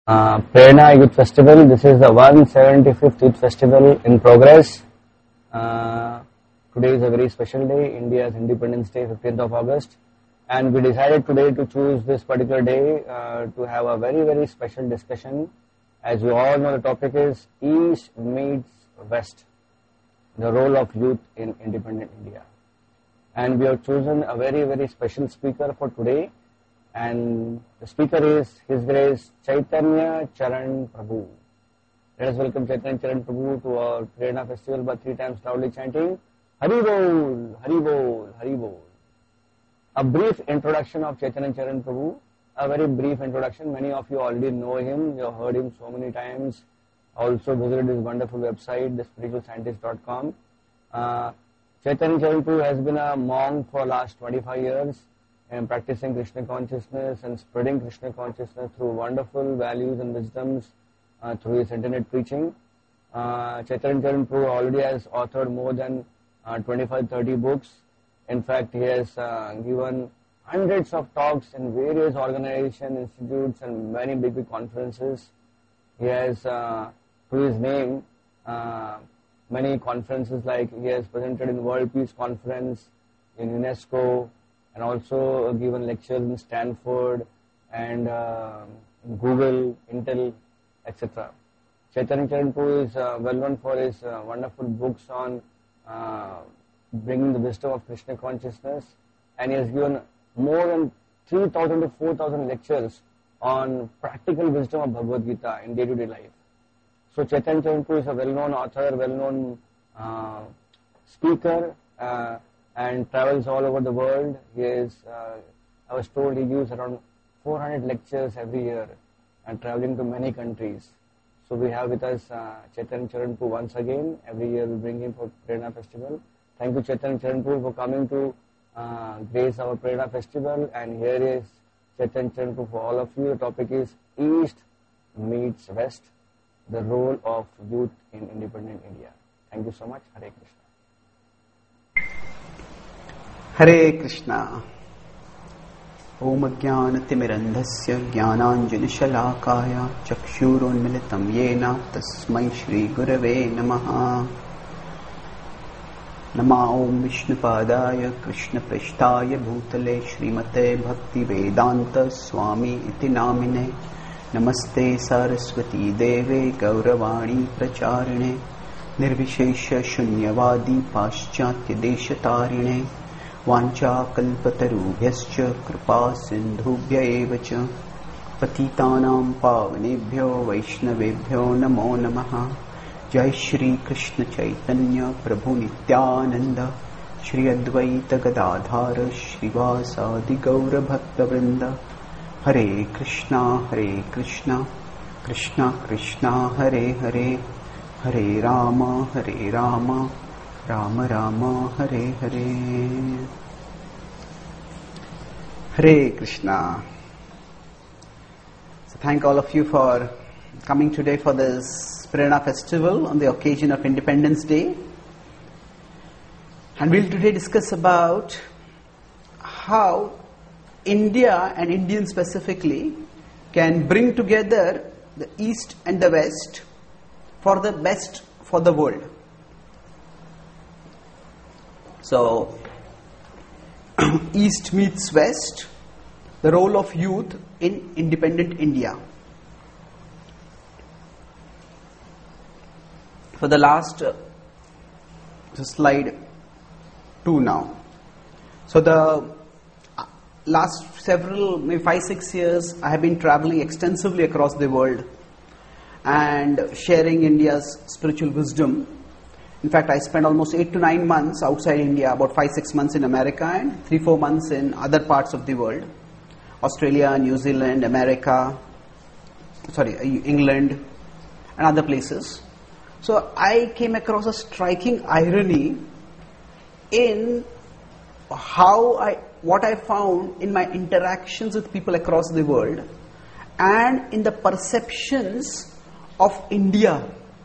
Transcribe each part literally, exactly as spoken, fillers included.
Uh, Prerna Youth Festival. This is the one hundred seventy-fifth Youth Festival in progress. Uh, today is a very special day, India's Independence Day, fifteenth of August. And we decided today to choose this particular day uh, to have a very, very special discussion. As you all know, the topic is East meets West, the role of youth in independent India. And we have chosen a very, very special speaker for today. And the speaker is His Grace Chaitanya Charan Prabhu. Let us welcome Chaitanya Charan Prabhu to our Prerna Festival by three times loudly chanting Hari Bol, Hari Bol, Hari Bol. A brief introduction of Chaitanya Charan Prabhu, a very brief introduction. Many of you already know him, you have heard him so many times. Also visited his wonderful website, the spiritual scientist dot com. Uh, Chaitanya Charan Prabhu has been a monk for last twenty-five years. And practicing Krishna consciousness and spreading Krishna consciousness through wonderful values and wisdoms uh, through his internet preaching. Uh, Chaitanya Charan Prabhu already has authored more than uh, twenty-five to thirty books. In fact, he has uh, given hundreds of talks in various organizations, institutes, and many big, big conferences. He has, uh, through his name, uh, many conferences, like he has presented in World Peace Conference, in UNESCO, and also given lectures in Stanford and uh, Google, Intel, et cetera. Chaitanya Charan Prabhu is uh, well known for his uh, wonderful books on uh, bringing the wisdom of Krishna consciousness, and he has given more than three thousand to four thousand lectures on practical wisdom of Bhagavad Gita in day-to-day life. So Chaitanya Charan Prabhu is a well-known author, well-known uh, speaker, uh, and travels all over the world. He is, uh, I was told he gives around four hundred lectures every year and traveling to many countries. So we have with us uh, Chaitanya Charan Prabhu once again. Every year we bring him for Prerna Festival. Thank you, Chaitanya Charan Prabhu, for coming to uh, grace our Prerna Festival. And here is Chaitanya Charan Prabhu for all of you. The topic is East meets West, the role of youth in independent India. Thank you so much. Hare Krishna. हरे कृष्णा। ओम अज्ञानतिमिरन्धस्य ज्ञानाञ्जनशलाकाय चक्षुरुन्मिलितं येन तस्मै श्रीगुरवे नमः। नमो ओम विष्णुपादाय कृष्णप्रेष्ठाय भूतले श्रीमते भक्तिवेदान्त स्वामी इति नामिने। नमस्ते सरस्वती देवे गौरवाणी प्रचारिणे निर्विशेष शून्यवादी पाश्चात्य देशतारिणे वाञ्छाकल्पतरुभ्यश्च कृपा सिन्धुभ्य एव च पतितानां पावनेभ्यो वैष्णवेभ्यो नमो नमः। जय श्री कृष्ण चैतन्य प्रभु नित्यानंद श्री अद्वैत गदाधार श्रीवासादि गौर भक्तवृंद। हरे कृष्णा हरे कृष्णा कृष्णा कृष्णा हरे हरे हरे राम हरे Ram Ram Ram Hare Hare. Hare Krishna. So thank all of you for coming today for this Prerna Festival on the occasion of Independence Day. And we'll today discuss about how India and Indians specifically can bring together the East and the West for the best for the world. So, East meets West, the role of youth in independent India. For the last, uh, slide two now. So the last several, maybe five, six years, I have been traveling extensively across the world and sharing India's spiritual wisdom. In fact, I spent almost eight to nine months outside India, about five, six months in America and three, four months in other parts of the world. Australia, New Zealand, America, sorry, England and other places. So I came across a striking irony in how I, what I found in my interactions with people across the world and in the perceptions of India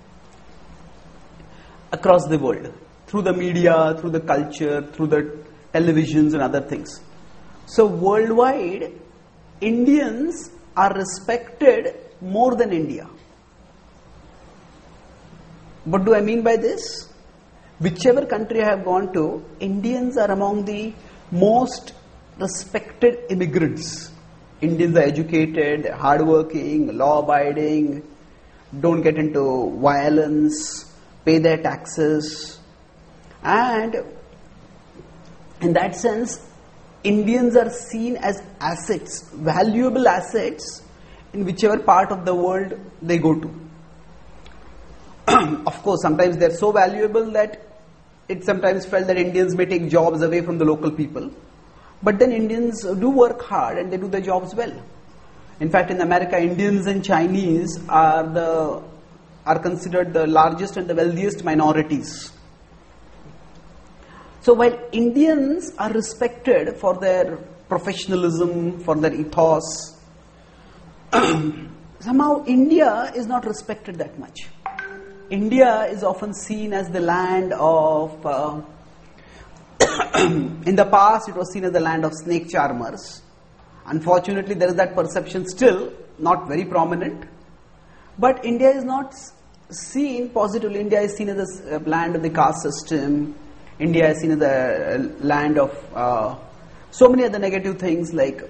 across the world, through the media, through the culture, through the televisions and other things. So worldwide, Indians are respected more than India. What do I mean by this? Whichever country I have gone to, Indians are among the most respected immigrants. Indians are educated, hardworking, law-abiding, don't get into violence, pay their taxes. And in that sense, Indians are seen as assets, valuable assets in whichever part of the world they go to. Of course, sometimes they are so valuable that it sometimes felt that Indians may take jobs away from the local people. But then Indians do work hard and they do their jobs well. In fact, in America, Indians and Chinese are the are considered the largest and the wealthiest minorities. So while Indians are respected for their professionalism, for their ethos, somehow India is not respected that much. India is often seen as the land of, uh, in the past it was seen as the land of snake charmers. Unfortunately, there is that perception still, not very prominent. But India is not seen positively. India is seen as a land of the caste system. India is seen as a land of uh, so many other negative things like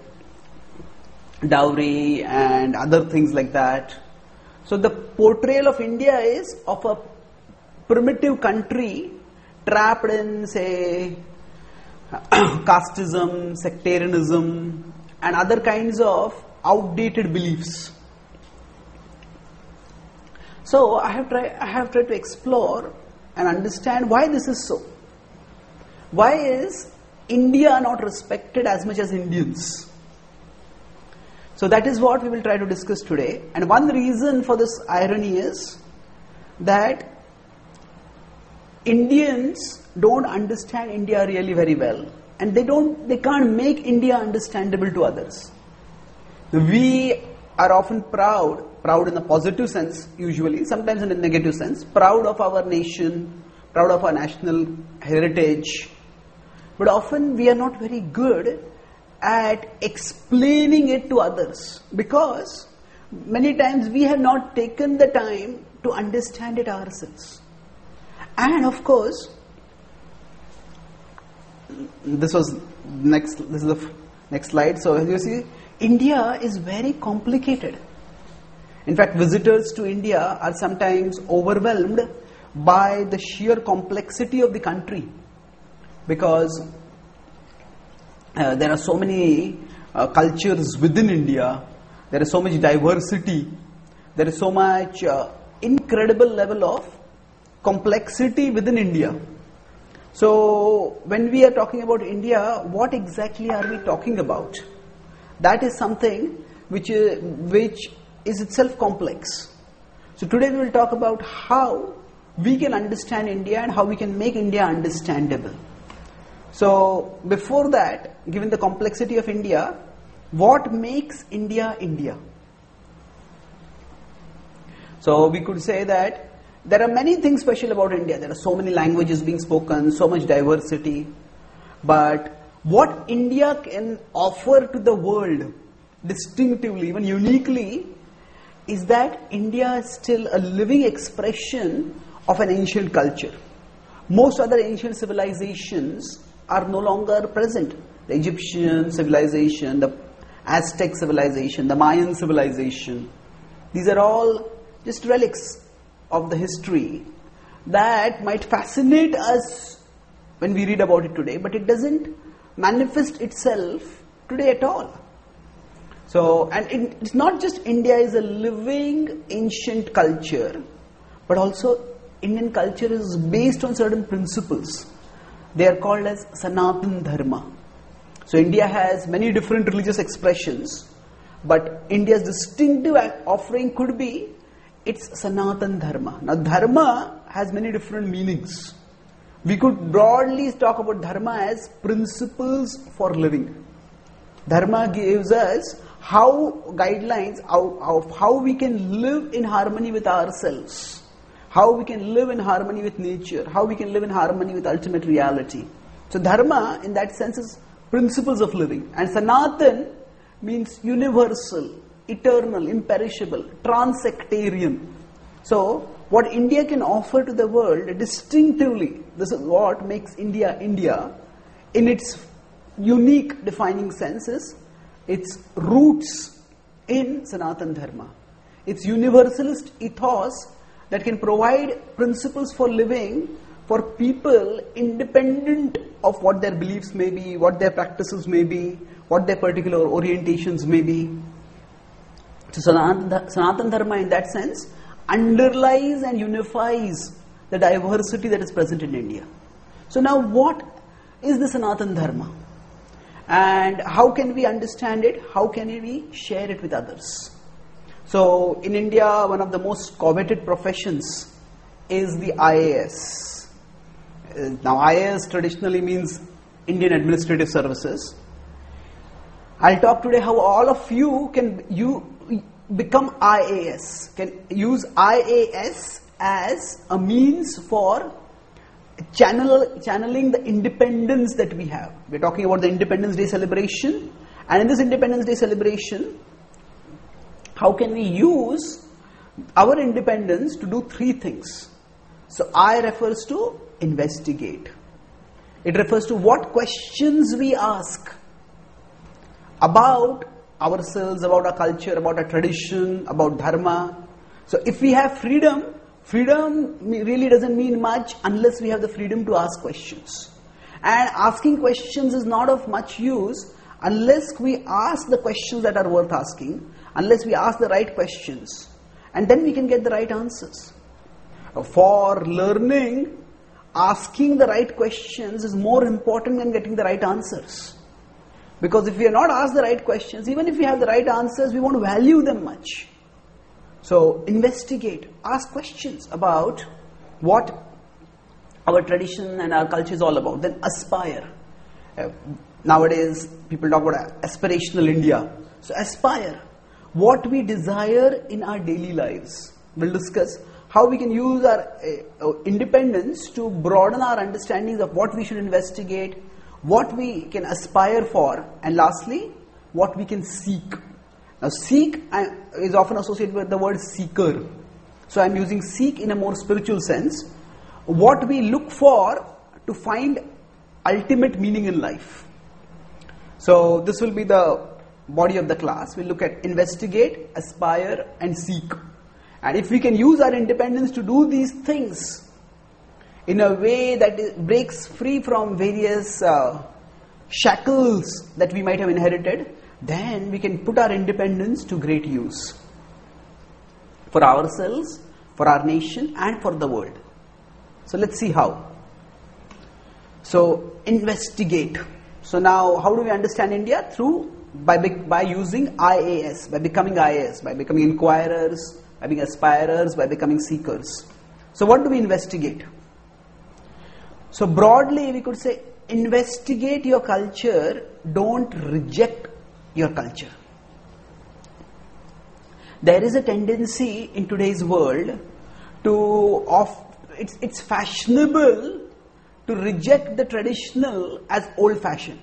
dowry and other things like that. So the portrayal of India is of a primitive country trapped in, say, casteism, sectarianism, and other kinds of outdated beliefs. So I have tried, I have tried to explore and understand why this is so. Why is India not respected as much as Indians? So that is what we will try to discuss today. And one reason for this irony is that Indians don't understand India really very well, and they don't, they can't make India understandable to others. We are often proud, proud in a positive sense usually, sometimes in a negative sense, proud of our nation, proud of our national heritage, but often we are not very good at explaining it to others, because many times we have not taken the time to understand it ourselves. And of course, this was next, this is the f- next slide. So as you see, India is very complicated. In fact, visitors to India are sometimes overwhelmed by the sheer complexity of the country, because uh, there are so many uh, cultures within India, there is so much diversity, there is so much uh, incredible level of complexity within India. So when we are talking about India, what exactly are we talking about? That is something which is, which is itself complex. So today we will talk about how we can understand India and how we can make India understandable. So before that, given the complexity of India, what makes India India? So we could say that there are many things special about India. There are so many languages being spoken, so much diversity. But what India can offer to the world distinctively, even uniquely, is that India is still a living expression of an ancient culture. Most other ancient civilizations are no longer present. The Egyptian civilization, the Aztec civilization, the Mayan civilization, these are all just relics of the history that might fascinate us when we read about it today, but it doesn't manifest itself today at all. So, and it, it's not just India is a living ancient culture, but also Indian culture is based on certain principles. They are called as Sanatan Dharma. So India has many different religious expressions, but India's distinctive offering could be its Sanatan Dharma. Now Dharma has many different meanings. We could broadly talk about Dharma as principles for living. Dharma gives us how guidelines of how we can live in harmony with ourselves, how we can live in harmony with nature, how we can live in harmony with ultimate reality. So Dharma in that sense is principles of living, and Sanatan means universal, eternal, imperishable, trans-sectarian. So, what India can offer to the world distinctively, this is what makes India India in its unique defining senses, its roots in Sanatana Dharma, its universalist ethos that can provide principles for living for people independent of what their beliefs may be, what their practices may be, what their particular orientations may be. So Sanatana Sanatana Dharma in that sense underlies and unifies the diversity that is present in India. So now what is the Sanatana Dharma? And how can we understand it? How can we share it with others? So in India, one of the most coveted professions is the I A S. Uh, now I A S traditionally means Indian Administrative Services. I'll talk today how all of you can you become I A S, can use I A S as a means for channel, channeling the independence that we have. We're talking about the Independence Day celebration, and in this Independence Day celebration, how can we use our independence to do three things? So I refers to investigate. It refers to what questions we ask about ourselves, about our culture, about our tradition, about dharma. So if we have freedom, freedom really doesn't mean much unless we have the freedom to ask questions. And asking questions is not of much use unless we ask the questions that are worth asking, unless we ask the right questions, and then we can get the right answers. For learning, asking the right questions is more important than getting the right answers. Because if we are not asked the right questions, even if we have the right answers, we won't value them much. So investigate, ask questions about what our tradition and our culture is all about. Then aspire. Uh, nowadays, people talk about aspirational India. So aspire. What we desire in our daily lives. We'll discuss how we can use our uh, independence to broaden our understandings of what we should investigate, what we can aspire for, and lastly, what we can seek. Now, seek is often associated with the word seeker. So, I am using seek in a more spiritual sense. What we look for to find ultimate meaning in life. So, this will be the body of the class. We'll look at investigate, aspire, and seek. And if we can use our independence to do these things in a way that is, breaks free from various uh, shackles that we might have inherited, then we can put our independence to great use for ourselves, for our nation, and for the world. So let's see how. So investigate. So now how do we understand India? Through by by using I A S, by becoming I A S, by becoming inquirers, by being aspirers, by becoming seekers. So what do we investigate? So broadly we could say, investigate your culture, don't reject your culture. There is a tendency in today's world to, of, it's, it's fashionable to reject the traditional as old-fashioned.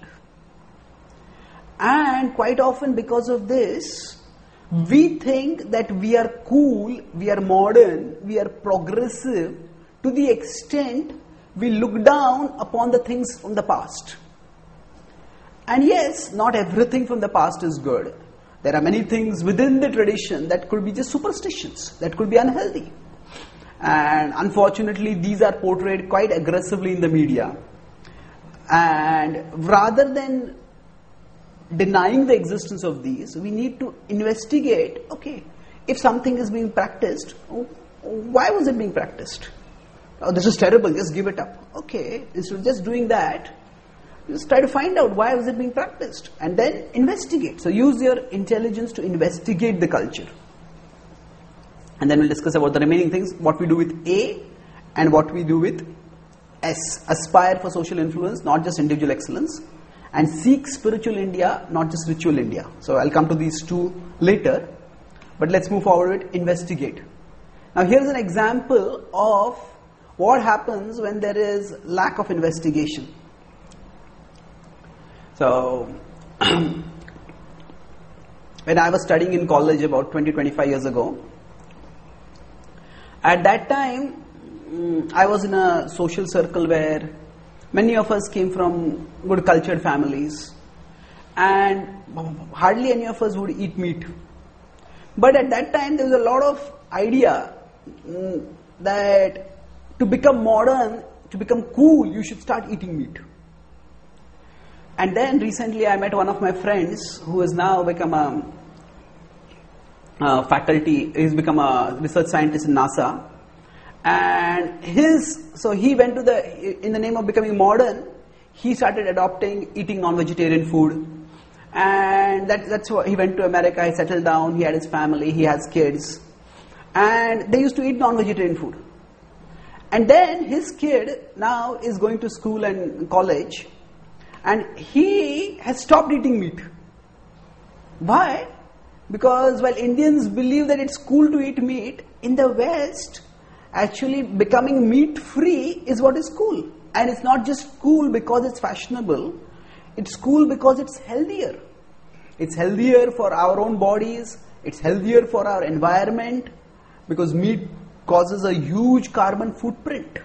And quite often because of this, we think that we are cool, we are modern, we are progressive to the extent we look down upon the things from the past. And yes, not everything from the past is good. There are many things within the tradition that could be just superstitions, that could be unhealthy. And unfortunately, these are portrayed quite aggressively in the media. And rather than denying the existence of these, we need to investigate, okay, if something is being practiced, why was it being practiced? Oh, this is terrible, just give it up. Okay, instead of just doing that, just try to find out why was it being practiced and then investigate. So use your intelligence to investigate the culture. And then we'll discuss about the remaining things, what we do with A and what we do with S. Aspire for social influence, not just individual excellence. And seek spiritual India, not just ritual India. So I'll come to these two later. But let's move forward with investigate. Now here's an example of what happens when there is lack of investigation. So when I was studying in college about twenty, twenty-five years ago. At that time, um, I was in a social circle where many of us came from good cultured families, and hardly any of us would eat meat. But at that time, there was a lot of idea um, that to become modern, to become cool, you should start eating meat. And then recently I met one of my friends who has now become a uh, faculty, he's become a research scientist in NASA. And his, so he went to the, in the name of becoming modern, he started adopting eating non-vegetarian food. And that, that's what, he went to America, he settled down, he had his family, he has kids. And they used to eat non-vegetarian food. And then his kid now is going to school and college, and he has stopped eating meat. Why? Because while Indians believe that it's cool to eat meat, in the West, actually becoming meat free is what is cool. And it's not just cool because it's fashionable, it's cool because it's healthier. It's healthier for our own bodies, it's healthier for our environment, because meat causes a huge carbon footprint.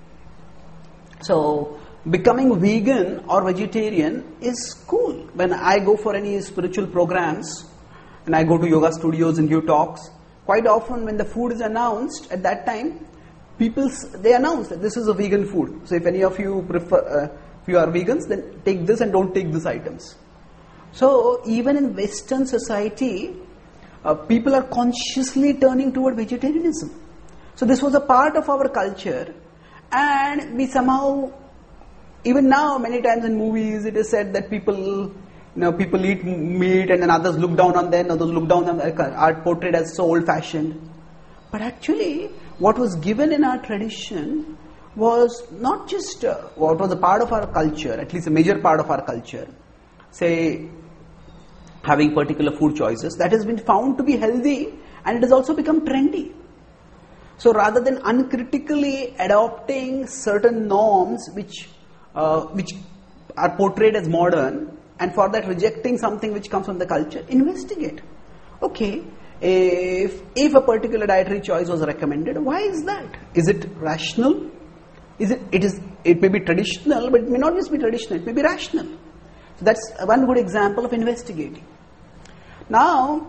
So, becoming vegan or vegetarian is cool. When I go for any spiritual programs and I go to yoga studios and give talks, quite often when the food is announced at that time, people, they announce that this is a vegan food. So if any of you prefer, uh, if you are vegans, then take this and don't take these items. So even in Western society, uh, people are consciously turning toward vegetarianism. So this was a part of our culture, and we somehow, even now, many times in movies, it is said that people, you know, people eat meat and then others look down on them, others look down on them, are portrayed as so old-fashioned. But actually, what was given in our tradition was not just uh, what was a part of our culture, at least a major part of our culture, say, having particular food choices, that has been found to be healthy, and it has also become trendy. So rather than uncritically adopting certain norms which uh, which are portrayed as modern, and for that rejecting something which comes from the culture, investigate. Okay, if if a particular dietary choice was recommended, why is that? Is it rational? Is it it is it may be traditional, but it may not just be traditional, it may be rational. So that's one good example of investigating. Now,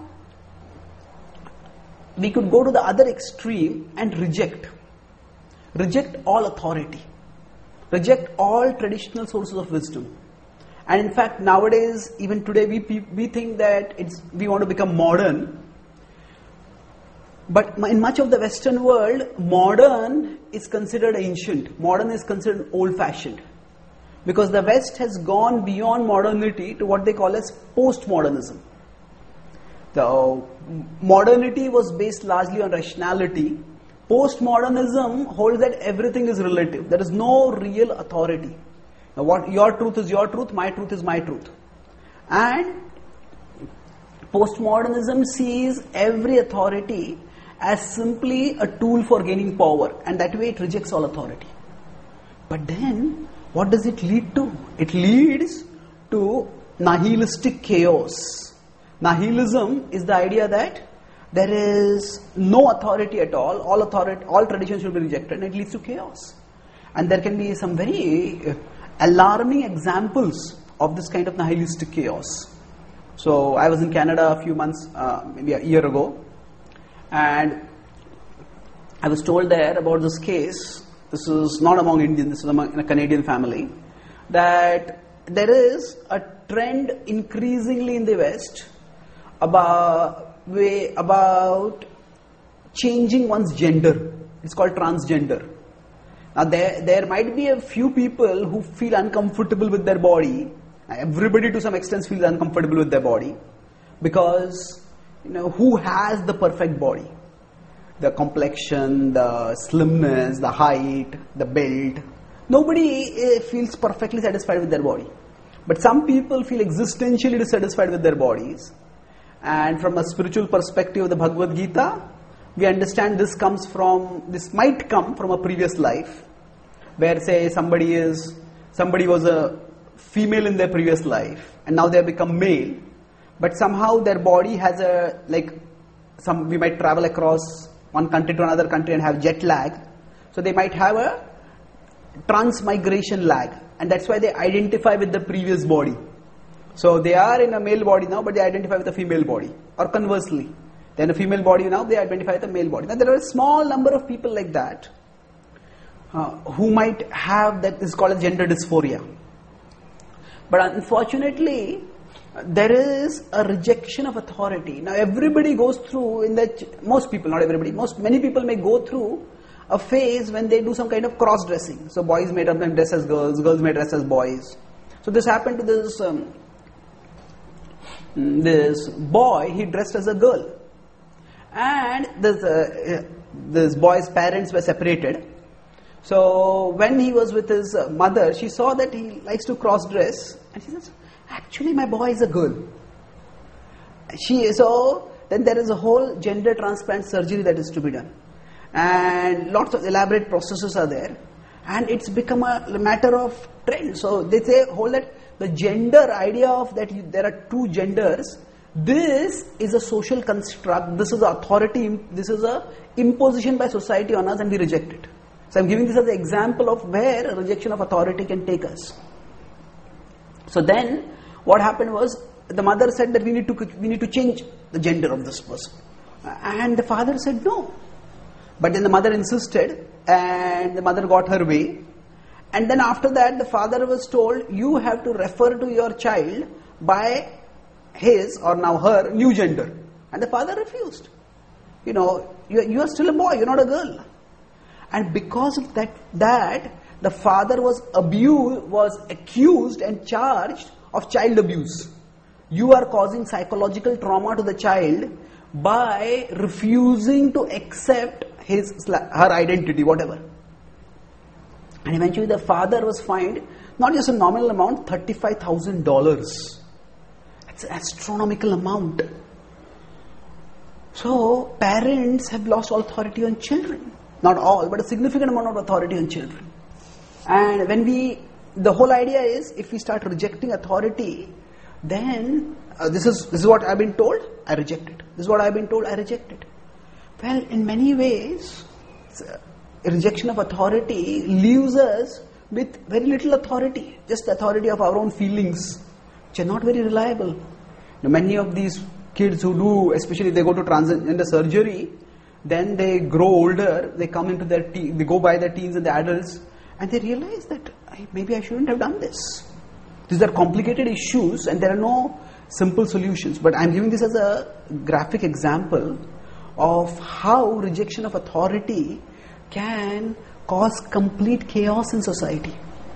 we could go to the other extreme and reject. Reject all authority. Reject all traditional sources of wisdom. And in fact, nowadays, even today, we we think that it's we want to become modern. But in much of the Western world, modern is considered ancient. Modern is considered old-fashioned. Because the West has gone beyond modernity to what they call as postmodernism. The modernity was based largely on rationality. Postmodernism holds that everything is relative. There is no real authority. Now, what your truth is your truth, my truth is my truth. And postmodernism sees every authority as simply a tool for gaining power, and that way it rejects all authority. But then, what does it lead to? It leads to nihilistic chaos. Nihilism is the idea that there is no authority at all, all authority, all traditions should be rejected, and it leads to chaos. And there can be some very alarming examples of this kind of nihilistic chaos. So I was in Canada a few months, uh, maybe a year ago, and I was told there about this case. This is not among Indians, this is among in a Canadian family, that there is a trend increasingly in the West about way about changing one's gender. It's called transgender. Now there there might be a few people who feel uncomfortable with their body. Everybody to some extent feels uncomfortable with their body, because you know who has the perfect body? The complexion, the slimness, the height, the build. Nobody uh, feels perfectly satisfied with their body. But some people feel existentially dissatisfied with their bodies. And from a spiritual perspective of the Bhagavad Gita, we understand this comes from, this might come from a previous life, where say somebody is, somebody was a female in their previous life, and now they have become male. but somehow their body has a, like, some, we might travel across one country to another country and have jet lag. So they might have a transmigration lag, and that's why they identify with the previous body. So they are in a male body now, but they identify with a female body. Or conversely, they're in a female body now, they identify with a male body. Now there are a small number of people like that uh, who might have that is called a gender dysphoria. But unfortunately, there is a rejection of authority. Now everybody goes through, in that, most people, not everybody, most many people may go through a phase when they do some kind of cross-dressing. So boys may dress as girls, girls may dress as boys. So this happened to this um, this boy. He dressed as a girl, and this uh, this boy's parents were separated. So when he was with his mother, she saw that he likes to cross-dress, and she says, "Actually, my boy is a girl." She so then there is a whole gender transplant surgery that is to be done. And lots of elaborate processes are there, and it's become a matter of trend. So they say, hold that the gender idea of that you, there are two genders, this is a social construct, this is authority, this is a imposition by society on us, and we reject it. So I'm giving this as an example of where a rejection of authority can take us. So then what happened was, the mother said that we need to we need to change the gender of this person, and the father said no. But then the mother insisted, and the mother got her way. And then after that, the father was told, you have to refer to your child by his, or now her, new gender. And the father refused. You know, you, you are still a boy, you're not a girl. And because of that, that the father was abused, was accused and charged of child abuse. You are causing psychological trauma to the child by refusing to accept his, her identity, whatever. And eventually the father was fined, not just a nominal amount, thirty-five thousand dollars. That's an astronomical amount. So parents have lost authority on children. Not all, but a significant amount of authority on children. And when we, the whole idea is, if we start rejecting authority, then uh, this is this is what I've been told, I reject it. This is what I've been told, I reject it. Well, in many ways, a rejection of authority leaves us with very little authority, just the authority of our own feelings, which are not very reliable. Now, many of these kids who do, especially if they go to transgender surgery, then they grow older, they come into their te- they go by their teens and the adults, and they realize that maybe I shouldn't have done this. These are complicated issues, and there are no simple solutions. But I'm giving this as a graphic example of how rejection of authority can cause complete chaos in society.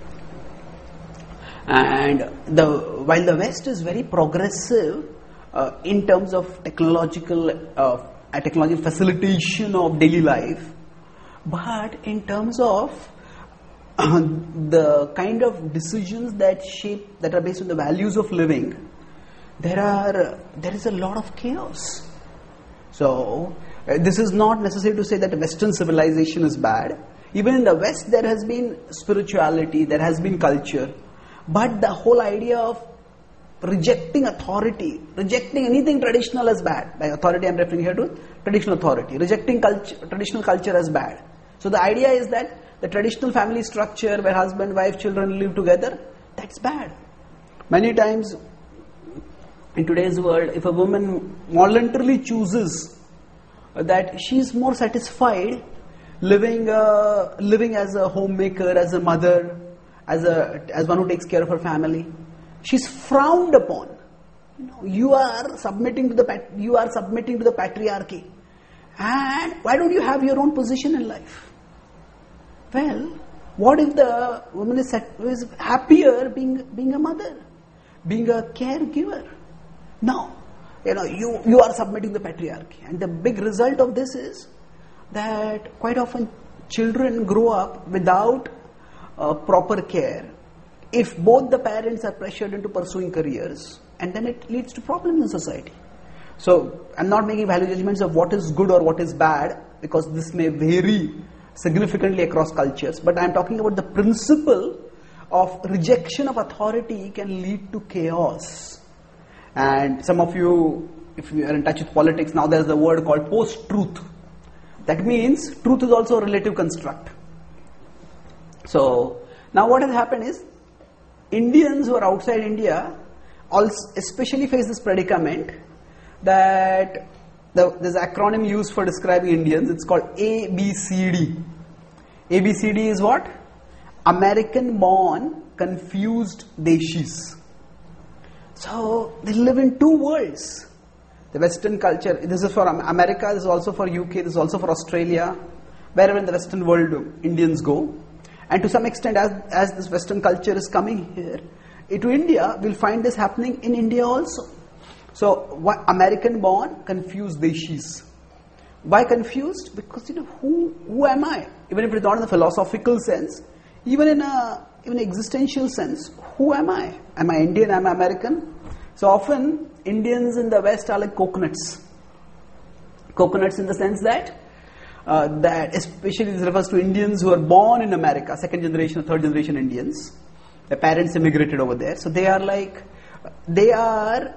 And the while the West is very progressive uh, in terms of technological uh, technological facilitation of daily life, but in terms of uh, the kind of decisions that shape that are based on the values of living, there are there is a lot of chaos. So uh, this is not necessary to say that Western civilization is bad. Even in the West there has been spirituality, there has been culture, but the whole idea of rejecting authority, rejecting anything traditional as bad. By authority I am referring here to traditional authority. Rejecting culture, traditional culture as bad. So the idea is that the traditional family structure where husband, wife, children live together, that's bad. Many times in today's world, if a woman voluntarily chooses that she is more satisfied living uh, living as a homemaker, as a mother, as a as one who takes care of her family, she's frowned upon. You know, you are submitting to the you are submitting to the patriarchy, and why don't you have your own position in life? Well, what if the woman is, set, is happier being being a mother, being a caregiver? No, you know you you are submitting to the patriarchy, and the big result of this is that quite often children grow up without uh, proper care. If both the parents are pressured into pursuing careers, and then it leads to problems in society. So I'm not making value judgments of what is good or what is bad, because this may vary significantly across cultures, but I'm talking about the principle of rejection of authority can lead to chaos. And some of you, if you are in touch with politics, now there's a word called post-truth. That means truth is also a relative construct. So, now what has happened is, Indians who are outside India also especially face this predicament that the, there's an acronym used for describing Indians. It's called A B C D. A B C D is what? American-born confused Deshis. So, they live in two worlds. The Western culture, this is for America, this is also for U K, this is also for Australia, wherever in the Western world Indians go. And to some extent, as, as this Western culture is coming here, to India, we'll find this happening in India also. So, what American-born confused Deshis. Why confused? Because, you know, who who am I? Even if it's not in the philosophical sense, even in a even existential sense, who am I? Am I Indian? Am I American? So often, Indians in the West are like coconuts. Coconuts in the sense that, uh, that especially this refers to Indians who are born in America, second generation or third generation Indians. Their parents immigrated over there. So they are like, they are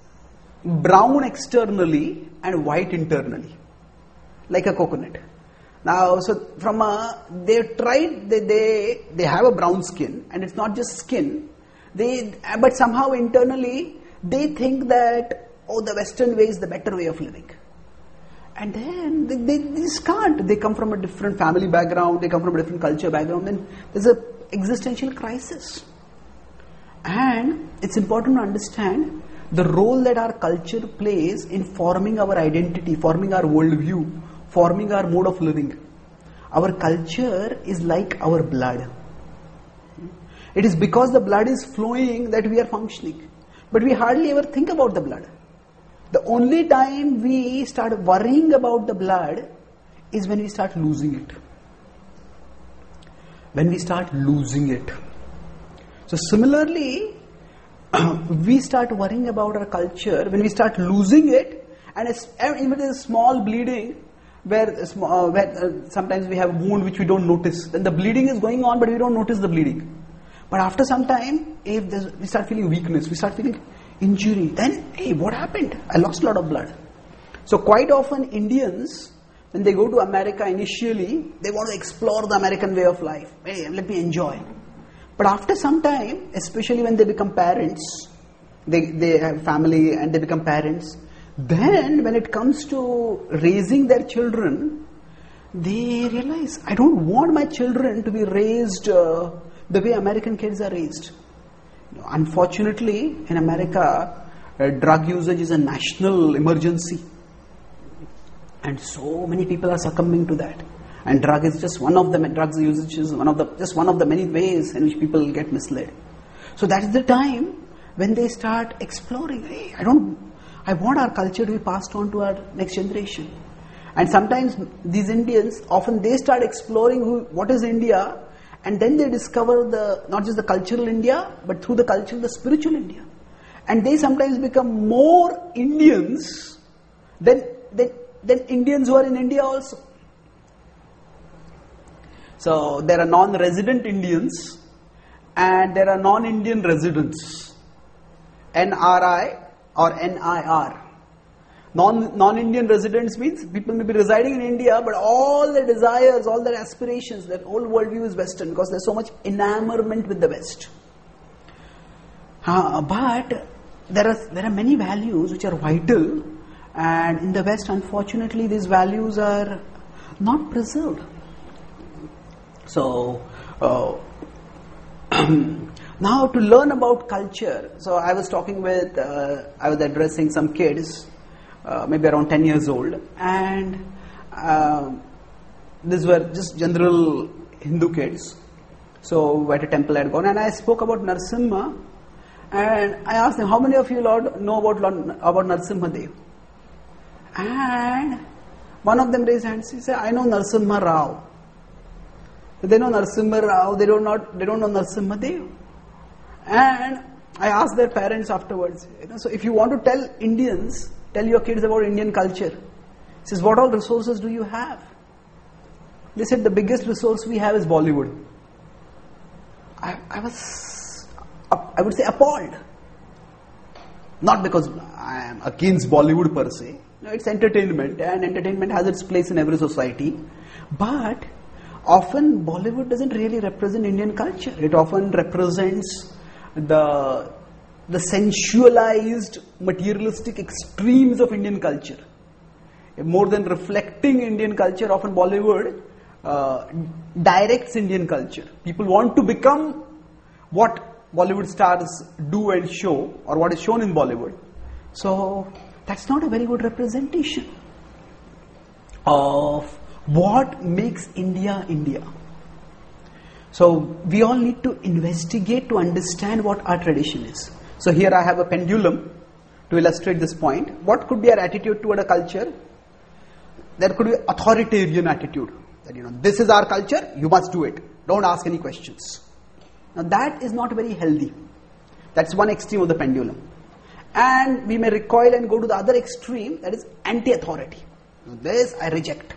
brown externally and white internally. Like a coconut. Now, so from a, they've tried, they, they, they have a brown skin, and it's not just skin, they, but somehow internally, they think that, oh, the Western way is the better way of living. And then they, they, they just can't. They come from a different family background, they come from a different culture background, and there's an existential crisis. And it's important to understand the role that our culture plays in forming our identity, forming our worldview, forming our mode of living. Our culture is like our blood. It is because the blood is flowing that we are functioning. But we hardly ever think about the blood. The only time we start worrying about the blood is when we start losing it. When we start losing it. So similarly, we start worrying about our culture when we start losing it, and it's, even if there's a small bleeding, where, uh, where uh, sometimes we have a wound which we don't notice. Then the bleeding is going on, but we don't notice the bleeding. But after some time, if we start feeling weakness, we start feeling injury, then, hey, what happened? I lost a lot of blood. So quite often Indians, when they go to America initially, they want to explore the American way of life. Hey, let me enjoy. But after some time, especially when they become parents, they, they have family and they become parents, then when it comes to raising their children, they realize, I don't want my children to be raised uh, the way American kids are raised. Unfortunately, in America, uh, drug usage is a national emergency. And so many people are succumbing to that. And drug is just one of the, drugs usage is one of the, just one of the many ways in which people get misled. So that is the time when they start exploring, hey, I don't, I want our culture to be passed on to our next generation. And sometimes these Indians, often they start exploring who, what is India, and then they discover the not just the cultural India, but through the cultural, the spiritual India. And they sometimes become more Indians than, than, than Indians who are in India also. So there are non-resident Indians and there are non-Indian residents. N R I or N I R. Non, non-Indian residents means people may be residing in India, but all their desires, all their aspirations, their whole worldview is Western because there's so much enamorment with the West. Uh, but there are, there are many values which are vital, and in the West, unfortunately, these values are not preserved. So, uh, now to learn about culture, so I was talking with, uh, I was addressing some kids, Uh, maybe around ten years old, and uh, these were just general Hindu kids. So at a temple I had gone, and I spoke about Narasimha, and I asked them, how many of you Lord know about Lord, about Narasimha Dev? And one of them raised hands. He said, I know Narasimha Rao. They know Narasimha Rao, they don't not they don't know Narasimha Dev. And I asked their parents afterwards, you know, so if you want to tell Indians, tell your kids about Indian culture. He says, what all resources do you have? They said, the biggest resource we have is Bollywood. I, I was, I would say, appalled. Not because I am against Bollywood per se. No, it's entertainment, and entertainment has its place in every society. But often Bollywood doesn't really represent Indian culture. It often represents the the sensualized, materialistic extremes of Indian culture. More than reflecting Indian culture, often Bollywood uh, directs Indian culture. People want to become what Bollywood stars do and show, or what is shown in Bollywood. So that's not a very good representation of what makes India India. So we all need to investigate to understand what our tradition is. So here I have a pendulum to illustrate this point. What could be our attitude toward a culture? There could be authoritarian attitude. That, you know, this is our culture, you must do it. Don't ask any questions. Now that is not very healthy. That's one extreme of the pendulum. And we may recoil and go to the other extreme, that is anti-authority. This I reject.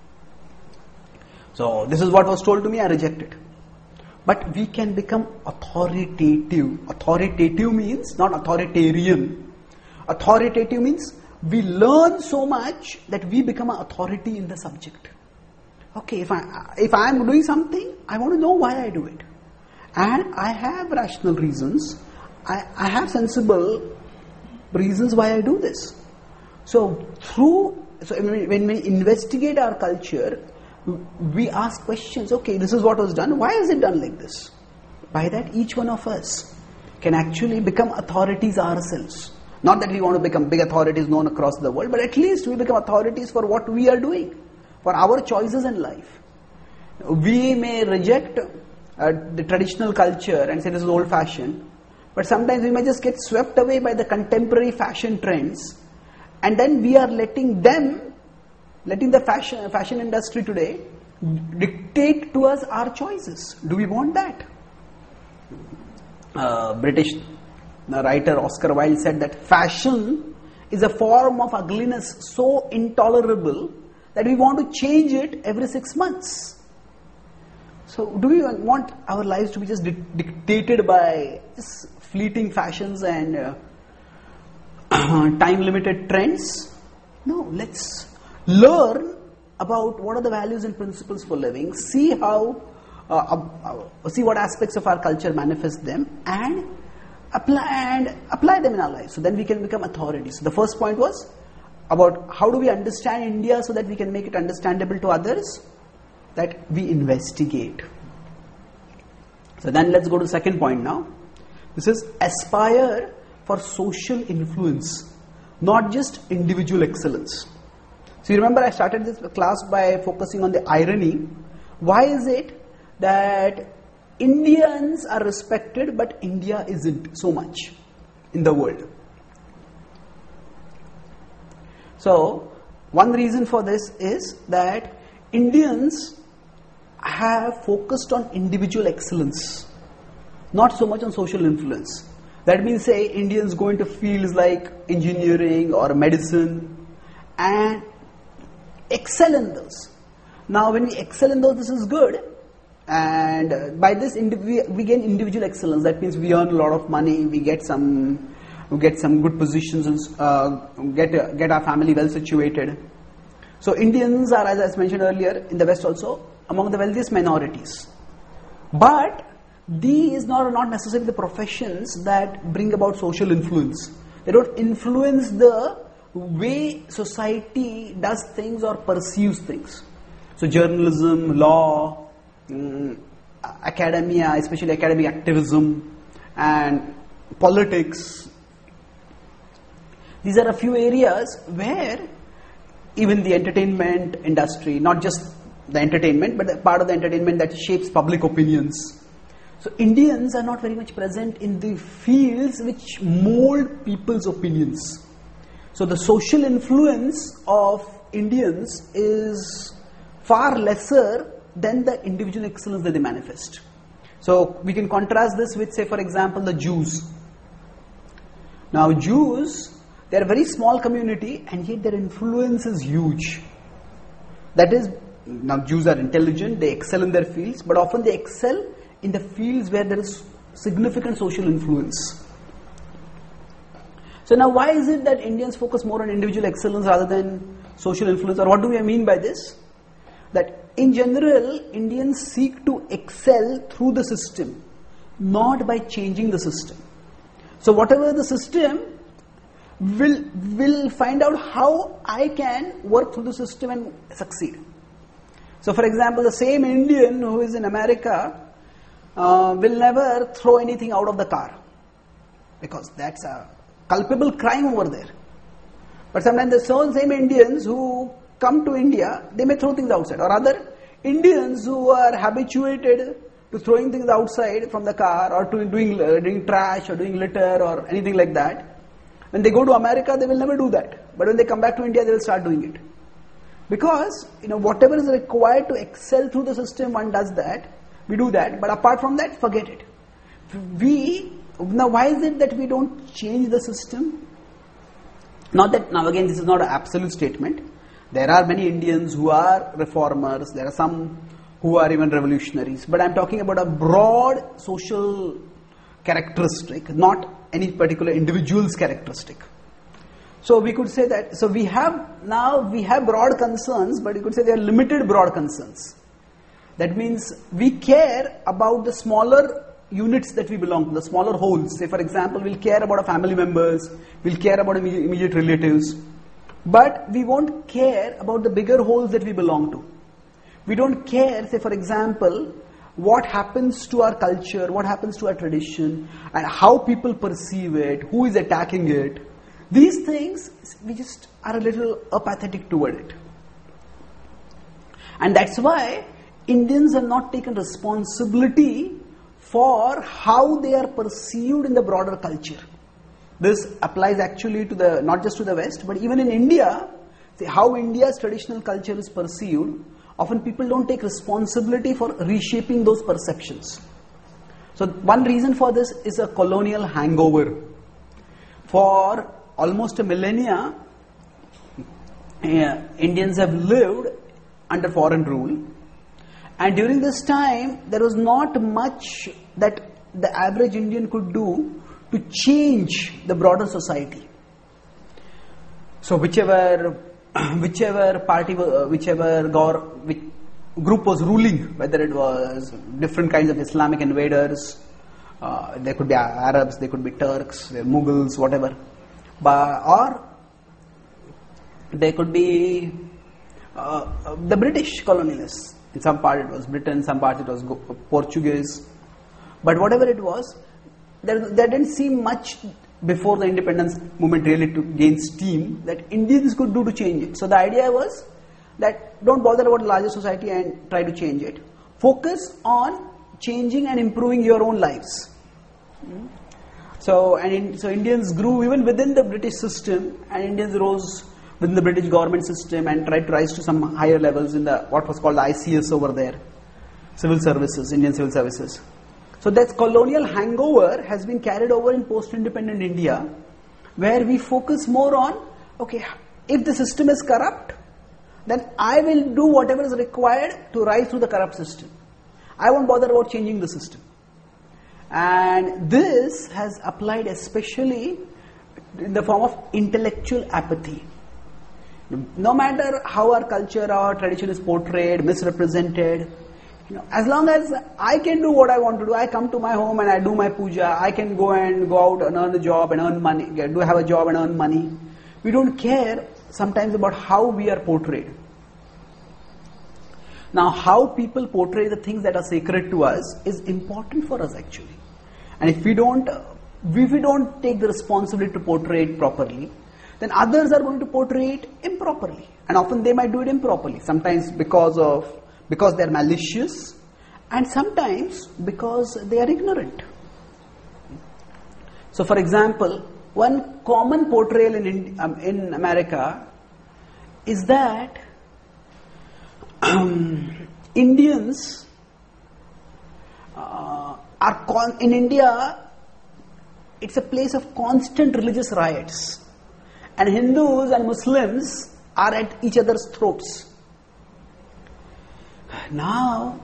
So this is what was told to me, I reject it. But we can become authoritative. Authoritative means not authoritarian. Authoritative means we learn so much that we become an authority in the subject. Okay, if I if I am doing something, I want to know why I do it. And I have rational reasons. I, I have sensible reasons why I do this. So through so when we investigate our culture, we ask questions. Okay, this is what was done. Why is it done like this? By that, each one of us can actually become authorities ourselves. Not that we want to become big authorities known across the world, but at least we become authorities for what we are doing, for our choices in life. We may reject uh, the traditional culture and say this is old-fashioned, but sometimes we may just get swept away by the contemporary fashion trends, and then we are letting them letting the fashion fashion industry today dictate to us our choices. Do we want that? Uh, British writer Oscar Wilde said that fashion is a form of ugliness so intolerable that we want to change it every six months. So do we want our lives to be just di- dictated by just fleeting fashions and uh, time limited trends? No, let's learn about what are the values and principles for living, see how, uh, uh, see what aspects of our culture manifest them, and apply and apply them in our lives. So then we can become authorities. So the first point was about how do we understand India so that we can make it understandable to others. That we investigate. So then let's go to the second point now. This is aspire for social influence, not just individual excellence. So you remember I started this class by focusing on the irony. Why is it that Indians are respected but India isn't so much in the world? So one reason for this is that Indians have focused on individual excellence, not so much on social influence. That means, say, Indians go into fields like engineering or medicine and excel in those. Now when we excel in those, this is good, and uh, by this indiv- we gain individual excellence. That means we earn a lot of money, we get some we get some good positions, and uh, get uh, get our family well situated. So Indians are, as I mentioned earlier, in the West also among the wealthiest minorities. But these are not necessarily the professions that bring about social influence. They don't influence the way society does things or perceives things. So journalism, law, um, academia, especially academic activism, and politics. These are a few areas where even the entertainment industry, not just the entertainment, but the part of the entertainment that shapes public opinions. So Indians are not very much present in the fields which mold people's opinions. So the social influence of Indians is far lesser than the individual excellence that they manifest. So we can contrast this with, say, for example, the Jews. Now Jews, they are a very small community and yet their influence is huge. That is, now Jews are intelligent, they excel in their fields, but often they excel in the fields where there is significant social influence. So now why is it that Indians focus more on individual excellence rather than social influence? Or what do we mean by this? That in general, Indians seek to excel through the system, not by changing the system. So whatever the system, will will find out how I can work through the system and succeed. So for example, the same Indian who is in America uh, will never throw anything out of the car, because that's a culpable crime over there. But sometimes the same Indians who come to India, they may throw things outside. Or other Indians who are habituated to throwing things outside from the car, or to doing, uh, doing trash or doing litter or anything like that, when they go to America, they will never do that. But when they come back to India, they will start doing it. Because, you know, whatever is required to excel through the system, one does that. We do that. But apart from that, forget it. We, now why is it that we don't change the system? Not that, now again, this is not an absolute statement. There are many Indians who are reformers. There are some who are even revolutionaries. But I am talking about a broad social characteristic, not any particular individual's characteristic. So we could say that, so we have, now we have broad concerns, but you could say they are limited broad concerns. That means we care about the smaller units that we belong to, the smaller wholes. Say for example, we'll care about our family members, we'll care about immediate, immediate relatives, but we won't care about the bigger wholes that we belong to. We don't care, say for example, what happens to our culture, what happens to our tradition, and how people perceive it, who is attacking it. These things, we just are a little apathetic toward it. And that's why Indians have not taken responsibility for how they are perceived in the broader culture. This applies actually to the, not just to the West, but even in India, see how India's traditional culture is perceived. Often people don't take responsibility for reshaping those perceptions. So one reason for this is a colonial hangover. For almost a millennia, uh, Indians have lived under foreign rule, and during this time there was not much that the average Indian could do to change the broader society. So whichever whichever party, whichever gor, which group was ruling, whether it was different kinds of Islamic invaders, uh, there could be Arabs, there could be Turks, there Mughals, whatever, but, or there could be uh, the British colonialists. In some part it was Britain, some part it was Portuguese, but whatever it was, there, there didn't seem much before the independence movement really to gain steam that Indians could do to change it. So the idea was that don't bother about the larger society and try to change it. Focus on changing and improving your own lives. So and in, so Indians grew even within the British system, and Indians rose within the British government system and tried to rise to some higher levels in the what was called the I C S over there, civil services, Indian civil services. So that colonial hangover has been carried over in post-independent India, where we focus more on, okay, if the system is corrupt, then I will do whatever is required to rise through the corrupt system. I won't bother about changing the system. And this has applied especially in the form of intellectual apathy. No matter how our culture, our tradition is portrayed, misrepresented, you know, as long as I can do what I want to do, I come to my home and I do my puja, I can go and go out and earn a job and earn money, do have a job and earn money. We don't care sometimes about how we are portrayed. Now, how people portray the things that are sacred to us is important for us actually. And if we don't, if we don't take the responsibility to portray it properly, then others are going to portray it improperly. And often they might do it improperly. Sometimes because of because they are malicious, and sometimes because they are ignorant. So for example, one common portrayal in, um, in America is that um, Indians uh, are, con- in India, it's a place of constant religious riots, and Hindus and Muslims are at each other's throats. Now,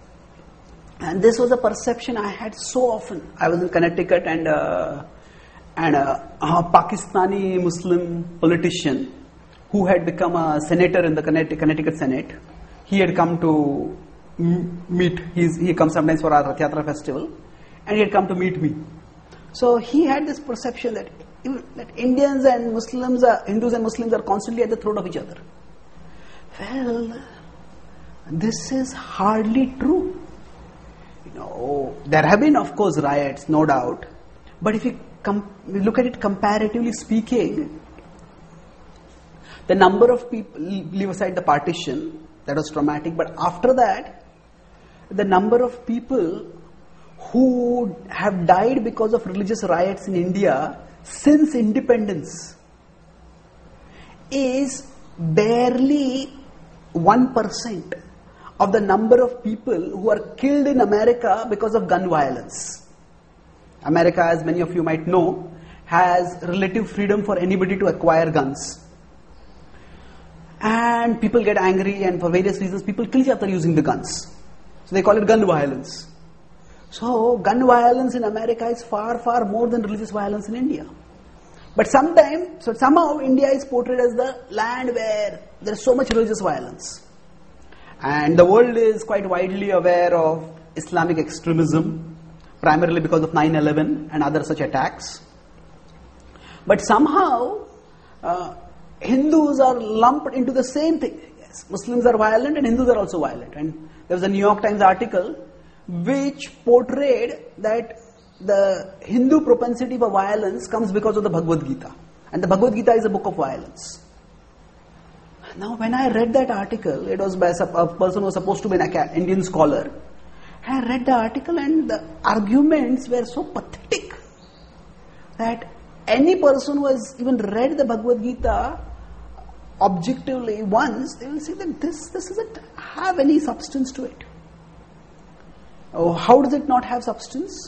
and this was a perception I had so often. I was in Connecticut, and uh, and a, a Pakistani Muslim politician who had become a senator in the Connecticut Senate. He had come to meet, he's, he comes sometimes for our Rath Yatra festival, and he had come to meet me. So he had this perception that, that Indians and Muslims, are, Hindus and Muslims are constantly at the throat of each other. Well, this is hardly true. You know, there have been, of course, riots, no doubt, but if you, com- you look at it comparatively speaking, the number of people, leave aside the partition, that was traumatic, but after that, the number of people who have died because of religious riots in India since independence is barely one percent of the number of people who are killed in America because of gun violence. America, as many of you might know, has relative freedom for anybody to acquire guns. And people get angry, and for various reasons people kill each other using the guns. So they call it gun violence. So gun violence in America is far, far more than religious violence in India. But sometimes, so somehow India is portrayed as the land where there is so much religious violence. And the world is quite widely aware of Islamic extremism, primarily because of nine eleven and other such attacks. But somehow, uh, Hindus are lumped into the same thing. Yes, Muslims are violent and Hindus are also violent. And there was a New York Times article which portrayed that the Hindu propensity for violence comes because of the Bhagavad Gita. And the Bhagavad Gita is a book of violence. Now when I read that article, it was by a person who was supposed to be an Indian scholar. I read the article and the arguments were so pathetic that any person who has even read the Bhagavad Gita objectively once, they will see that this, this doesn't have any substance to it. Oh, how does it not have substance?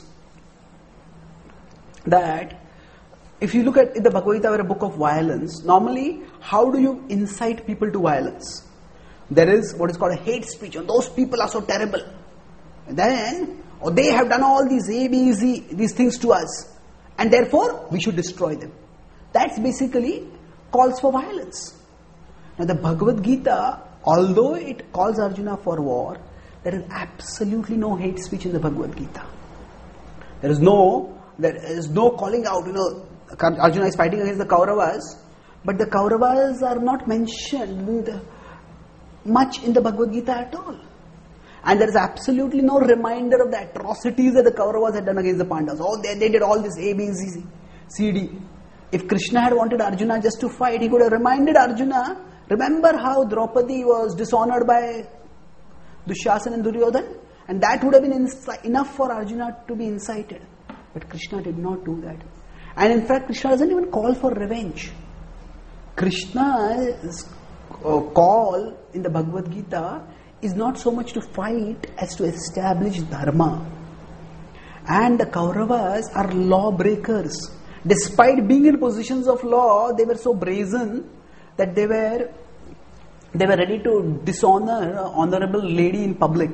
That if you look at the Bhagavad Gita, a book of violence, normally how do you incite people to violence? There is what is called a hate speech, and those people are so terrible. And then, or they have done all these A, B, Z, these things to us, and therefore we should destroy them. That's basically calls for violence. Now the Bhagavad Gita, although it calls Arjuna for war, there is absolutely no hate speech in the Bhagavad Gita. There is no, there is no calling out, you know, Arjuna is fighting against the Kauravas, but the Kauravas are not mentioned much in the Bhagavad Gita at all. And there is absolutely no reminder of the atrocities that the Kauravas had done against the Pandavas. Oh, they, they did all this A, B, Z, C, D. If Krishna had wanted Arjuna just to fight, he could have reminded Arjuna, remember how Draupadi was dishonored by Dushasana and Duryodhana? And that would have been insi- enough for Arjuna to be incited. But Krishna did not do that. And in fact, Krishna doesn't even call for revenge. Krishna's uh, call in the Bhagavad Gita is not so much to fight as to establish dharma. And the Kauravas are lawbreakers. Despite being in positions of law, they were so brazen that they were they were ready to dishonor an honorable lady in public.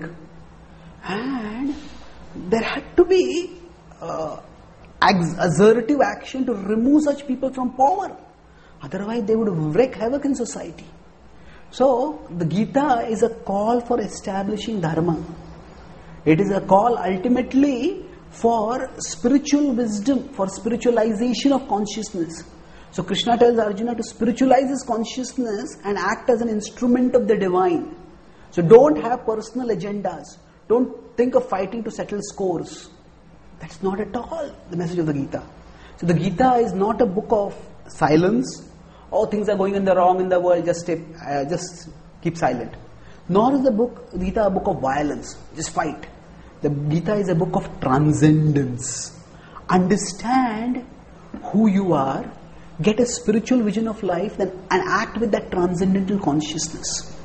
And there had to be uh, assertive action to remove such people from power. Otherwise, they would wreak havoc in society. So, the Gita is a call for establishing dharma. It is a call ultimately for spiritual wisdom, for spiritualization of consciousness. So, Krishna tells Arjuna to spiritualize his consciousness and act as an instrument of the divine. So, don't have personal agendas. Don't think of fighting to settle scores. That's not at all the message of the Gita. So, the Gita is not a book of silence. Oh, things are going in the wrong in the world, just stay, uh, just keep silent. Nor is the book Gita a book of violence, just fight. The Gita is a book of transcendence. Understand who you are, get a spiritual vision of life, then and act with that transcendental consciousness.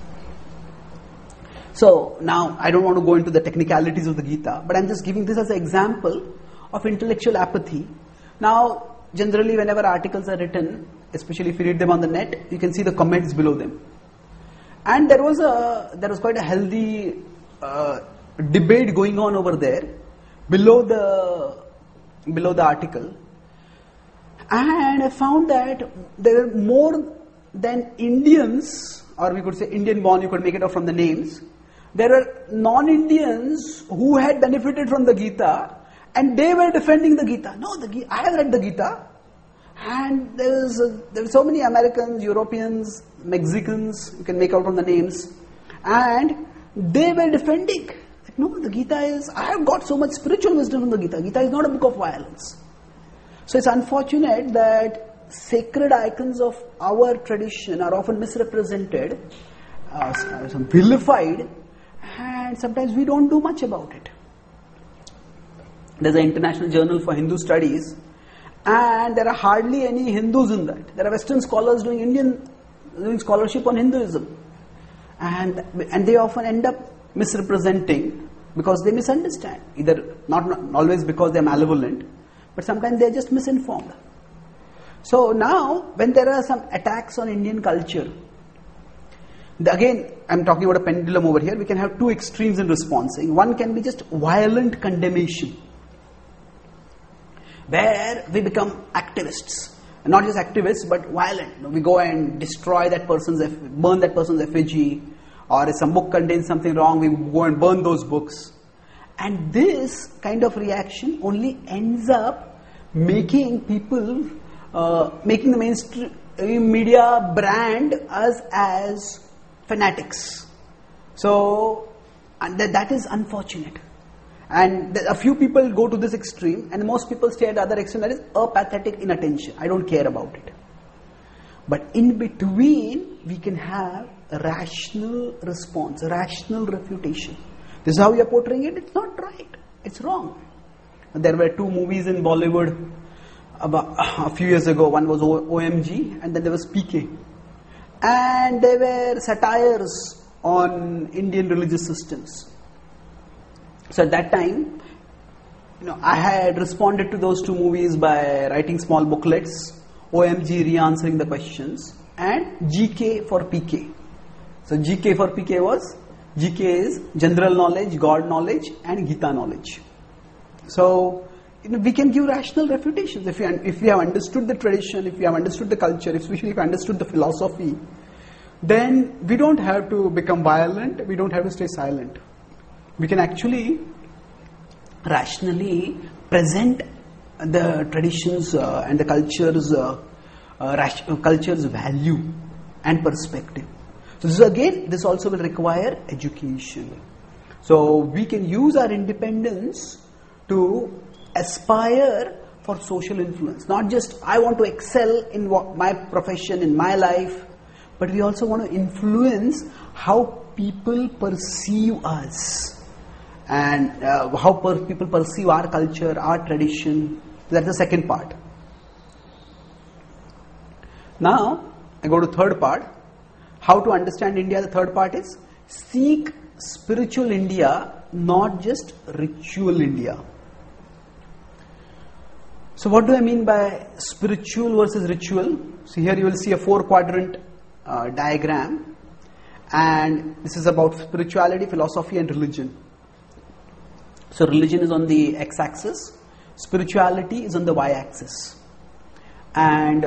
So now I don't want to go into the technicalities of the Gita, but I'm just giving this as an example of intellectual apathy. Now, generally whenever articles are written, especially if you read them on the net, you can see the comments below them. And there was a there was quite a healthy uh, debate going on over there below the below the article. And I found that there are more than Indians, or we could say Indian born, you could make it up from the names. There are non-Indians who had benefited from the Gita and they were defending the Gita. No, the Gita, I have read the Gita. And there's uh, there are so many Americans, Europeans, Mexicans, you can make out from the names. And they were defending. Like, no, the Gita is, I have got so much spiritual wisdom from the Gita. Gita is not a book of violence. So it's unfortunate that sacred icons of our tradition are often misrepresented, uh, some vilified, and sometimes we don't do much about it. There's an international journal for Hindu studies, and there are hardly any Hindus in that. There are Western scholars doing Indian doing scholarship on Hinduism, and and they often end up misrepresenting because they misunderstand. Either not, not always because they're malevolent, but sometimes they're just misinformed. So now, when there are some attacks on Indian culture, the, again, I'm talking about a pendulum over here, we can have two extremes in responding. One can be just violent condemnation, where we become activists. Not just activists, but violent. We go and destroy that person's, burn that person's effigy, or if some book contains something wrong, we go and burn those books. And this kind of reaction only ends up making people, uh, making the mainstream media brand us as fanatics. So, and that, that is unfortunate. And a few people go to this extreme, and most people stay at the other extreme, that is apathetic inattention. I don't care about it. But in between, we can have a rational response, a rational refutation. This is how you are portraying it. It's not right. It's wrong. There were two movies in Bollywood about a few years ago. One was O M G, and then there was P K. And they were satires on Indian religious systems. So at that time, you know, I had responded to those two movies by writing small booklets, O M G re-answering the questions, and G K for P K. So G K for P K was, G K is general knowledge, God knowledge, and Gita knowledge. So, you know, we can give rational refutations. If we, if we have understood the tradition, if we have understood the culture, especially if we understood the philosophy, then we don't have to become violent, we don't have to stay silent. We can actually rationally present the traditions uh, and the culture's, uh, uh, ras- culture's value and perspective. So this again, this also will require education. So we can use our independence to aspire for social influence. Not just I want to excel in what my profession, in my life, but we also want to influence how people perceive us and uh, how per- people perceive our culture, our tradition. That's the second part. Now, I go to third part. How to understand India, the third part is seek spiritual India, not just ritual India. So what do I mean by spiritual versus ritual? So here you will see a four quadrant uh, diagram, and this is about spirituality, philosophy and religion. So religion is on the x-axis, spirituality is on the y-axis. And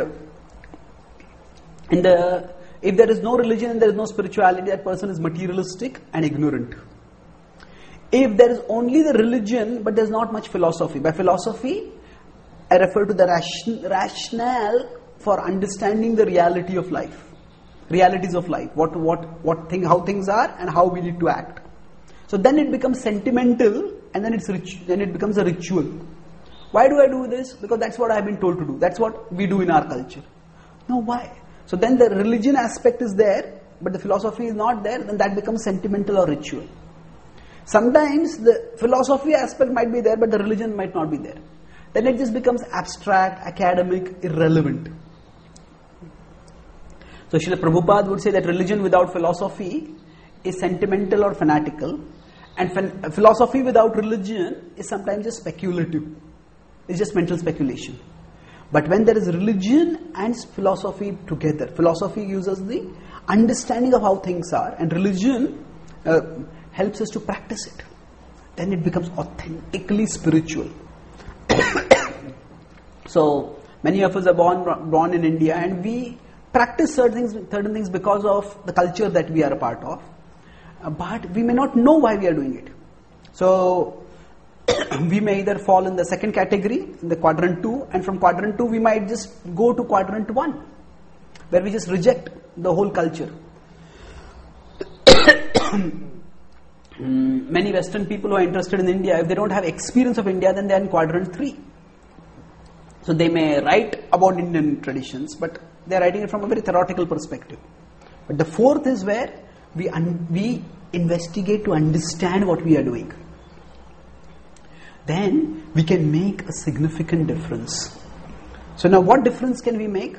in the if there is no religion and there is no spirituality, that person is materialistic and ignorant. If there is only the religion but there is not much philosophy, by philosophy I refer to the ration, rationale for understanding the reality of life, realities of life, what what what thing, how things are and how we need to act. So then it becomes sentimental, and then it's rich, then it becomes a ritual. Why do I do this? Because that's what I've been told to do. That's what we do in our culture. No, why? So then the religion aspect is there, but the philosophy is not there, then that becomes sentimental or ritual. Sometimes the philosophy aspect might be there, but the religion might not be there. Then it just becomes abstract, academic, irrelevant. So Srila Prabhupada would say that religion without philosophy is sentimental or fanatical, and ph- philosophy without religion is sometimes just speculative. It's just mental speculation. But when there is religion and philosophy together, philosophy gives us the understanding of how things are, and religion uh, helps us to practice it. Then it becomes authentically spiritual. So Many of us are born born in India, and we practice certain things, certain things because of the culture that we are a part of. Uh, but we may not know why we are doing it. So we may either fall in the second category, in the quadrant two, and from quadrant two we might just go to quadrant one, where we just reject the whole culture. Many Western people who are interested in India, if they don't have experience of India, then they are in quadrant three. So they may write about Indian traditions, but they are writing it from a very theoretical perspective. But the fourth is where we un- we investigate to understand what we are doing. Then we can make a significant difference. So now what difference can we make?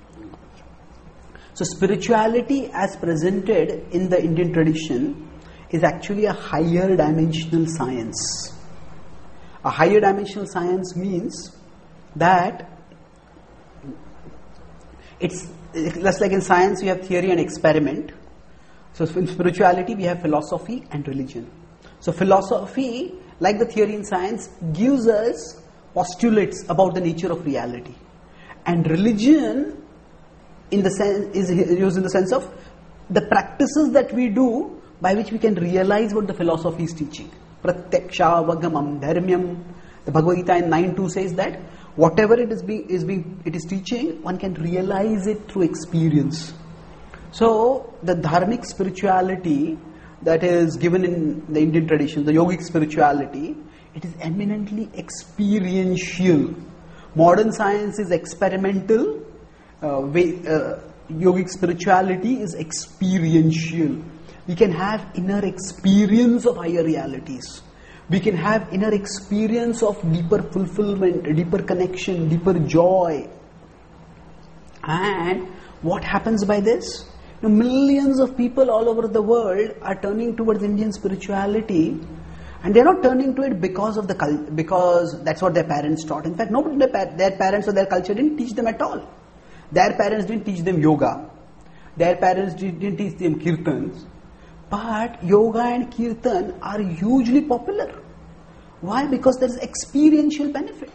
So spirituality as presented in the Indian tradition is actually a higher dimensional science. A higher dimensional science means that it's just like in science you have theory and experiment. So in spirituality we have philosophy and religion. So philosophy, like the theory in science, gives us postulates about the nature of reality. And religion in the sense is used in the sense of the practices that we do by which we can realize what the philosophy is teaching. Pratyaksha vagamam dharmyam. The Bhagavad Gita in nine two says that whatever it is being is being it is teaching, one can realize it through experience. So the dharmic spirituality that is given in the Indian tradition, the yogic spirituality, it is eminently experiential. Modern science is experimental. Uh, way, uh, yogic spirituality is experiential. We can have inner experience of higher realities. We can have inner experience of deeper fulfillment, deeper connection, deeper joy. And what happens by this? Now, millions of people all over the world are turning towards Indian spirituality, and they're not turning to it because of the cul- because that's what their parents taught. In fact, nobody, their, pa- their parents or their culture didn't teach them at all. Their parents didn't teach them yoga. Their parents didn't teach them kirtans. But yoga and kirtan are hugely popular. Why? Because there is experiential benefit.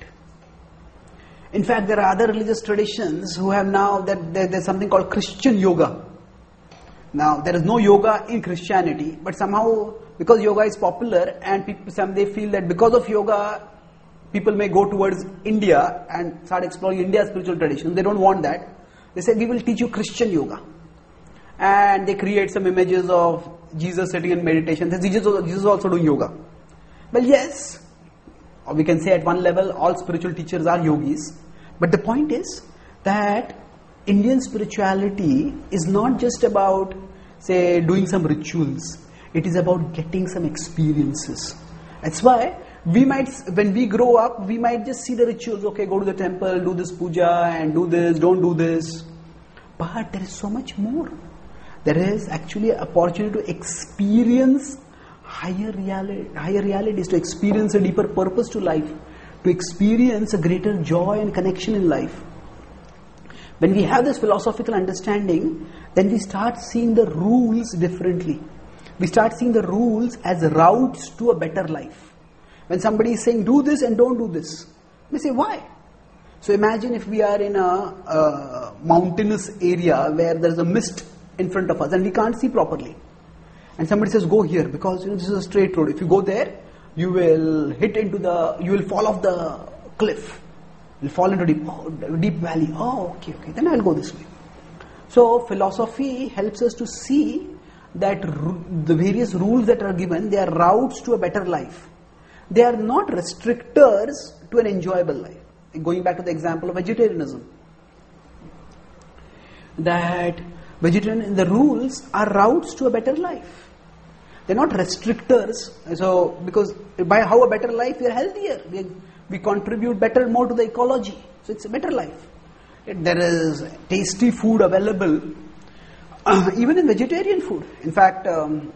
In fact, there are other religious traditions who have now that there, there's something called Christian yoga. Now, there is no yoga in Christianity, but somehow because yoga is popular and people, some they feel that because of yoga, people may go towards India and start exploring India's spiritual traditions. They don't want that. They say, we will teach you Christian yoga. And they create some images of Jesus sitting in meditation. Jesus is also doing yoga. Well, yes, or we can say at one level, all spiritual teachers are yogis. But the point is that Indian spirituality is not just about, say, doing some rituals. It is about getting some experiences. That's why we might, when we grow up, we might just see the rituals. Okay, go to the temple, do this puja and do this, don't do this. But there is so much more. There is actually an opportunity to experience higher reality, higher realities, to experience a deeper purpose to life, to experience a greater joy and connection in life. When we have this philosophical understanding, then we start seeing the rules differently. We start seeing the rules as routes to a better life. When somebody is saying, do this and don't do this, we say, why? So imagine if we are in a, a mountainous area where there is a mist in front of us and we can't see properly. And somebody says, go here because you know, this is a straight road. If you go there, you will hit into the, you will fall off the cliff. You'll fall into deep, oh, deep valley. Oh, okay, okay. Then I'll go this way. So philosophy helps us to see that ru- the various rules that are given, they are routes to a better life. They are not restrictors to an enjoyable life. Going back to the example of vegetarianism. That vegetarian, the rules are routes to a better life. They're not restrictors. So, because by how a better life, we are healthier. We, we contribute better, more to the ecology. So, it's a better life. There is tasty food available, uh, even in vegetarian food. In fact, um,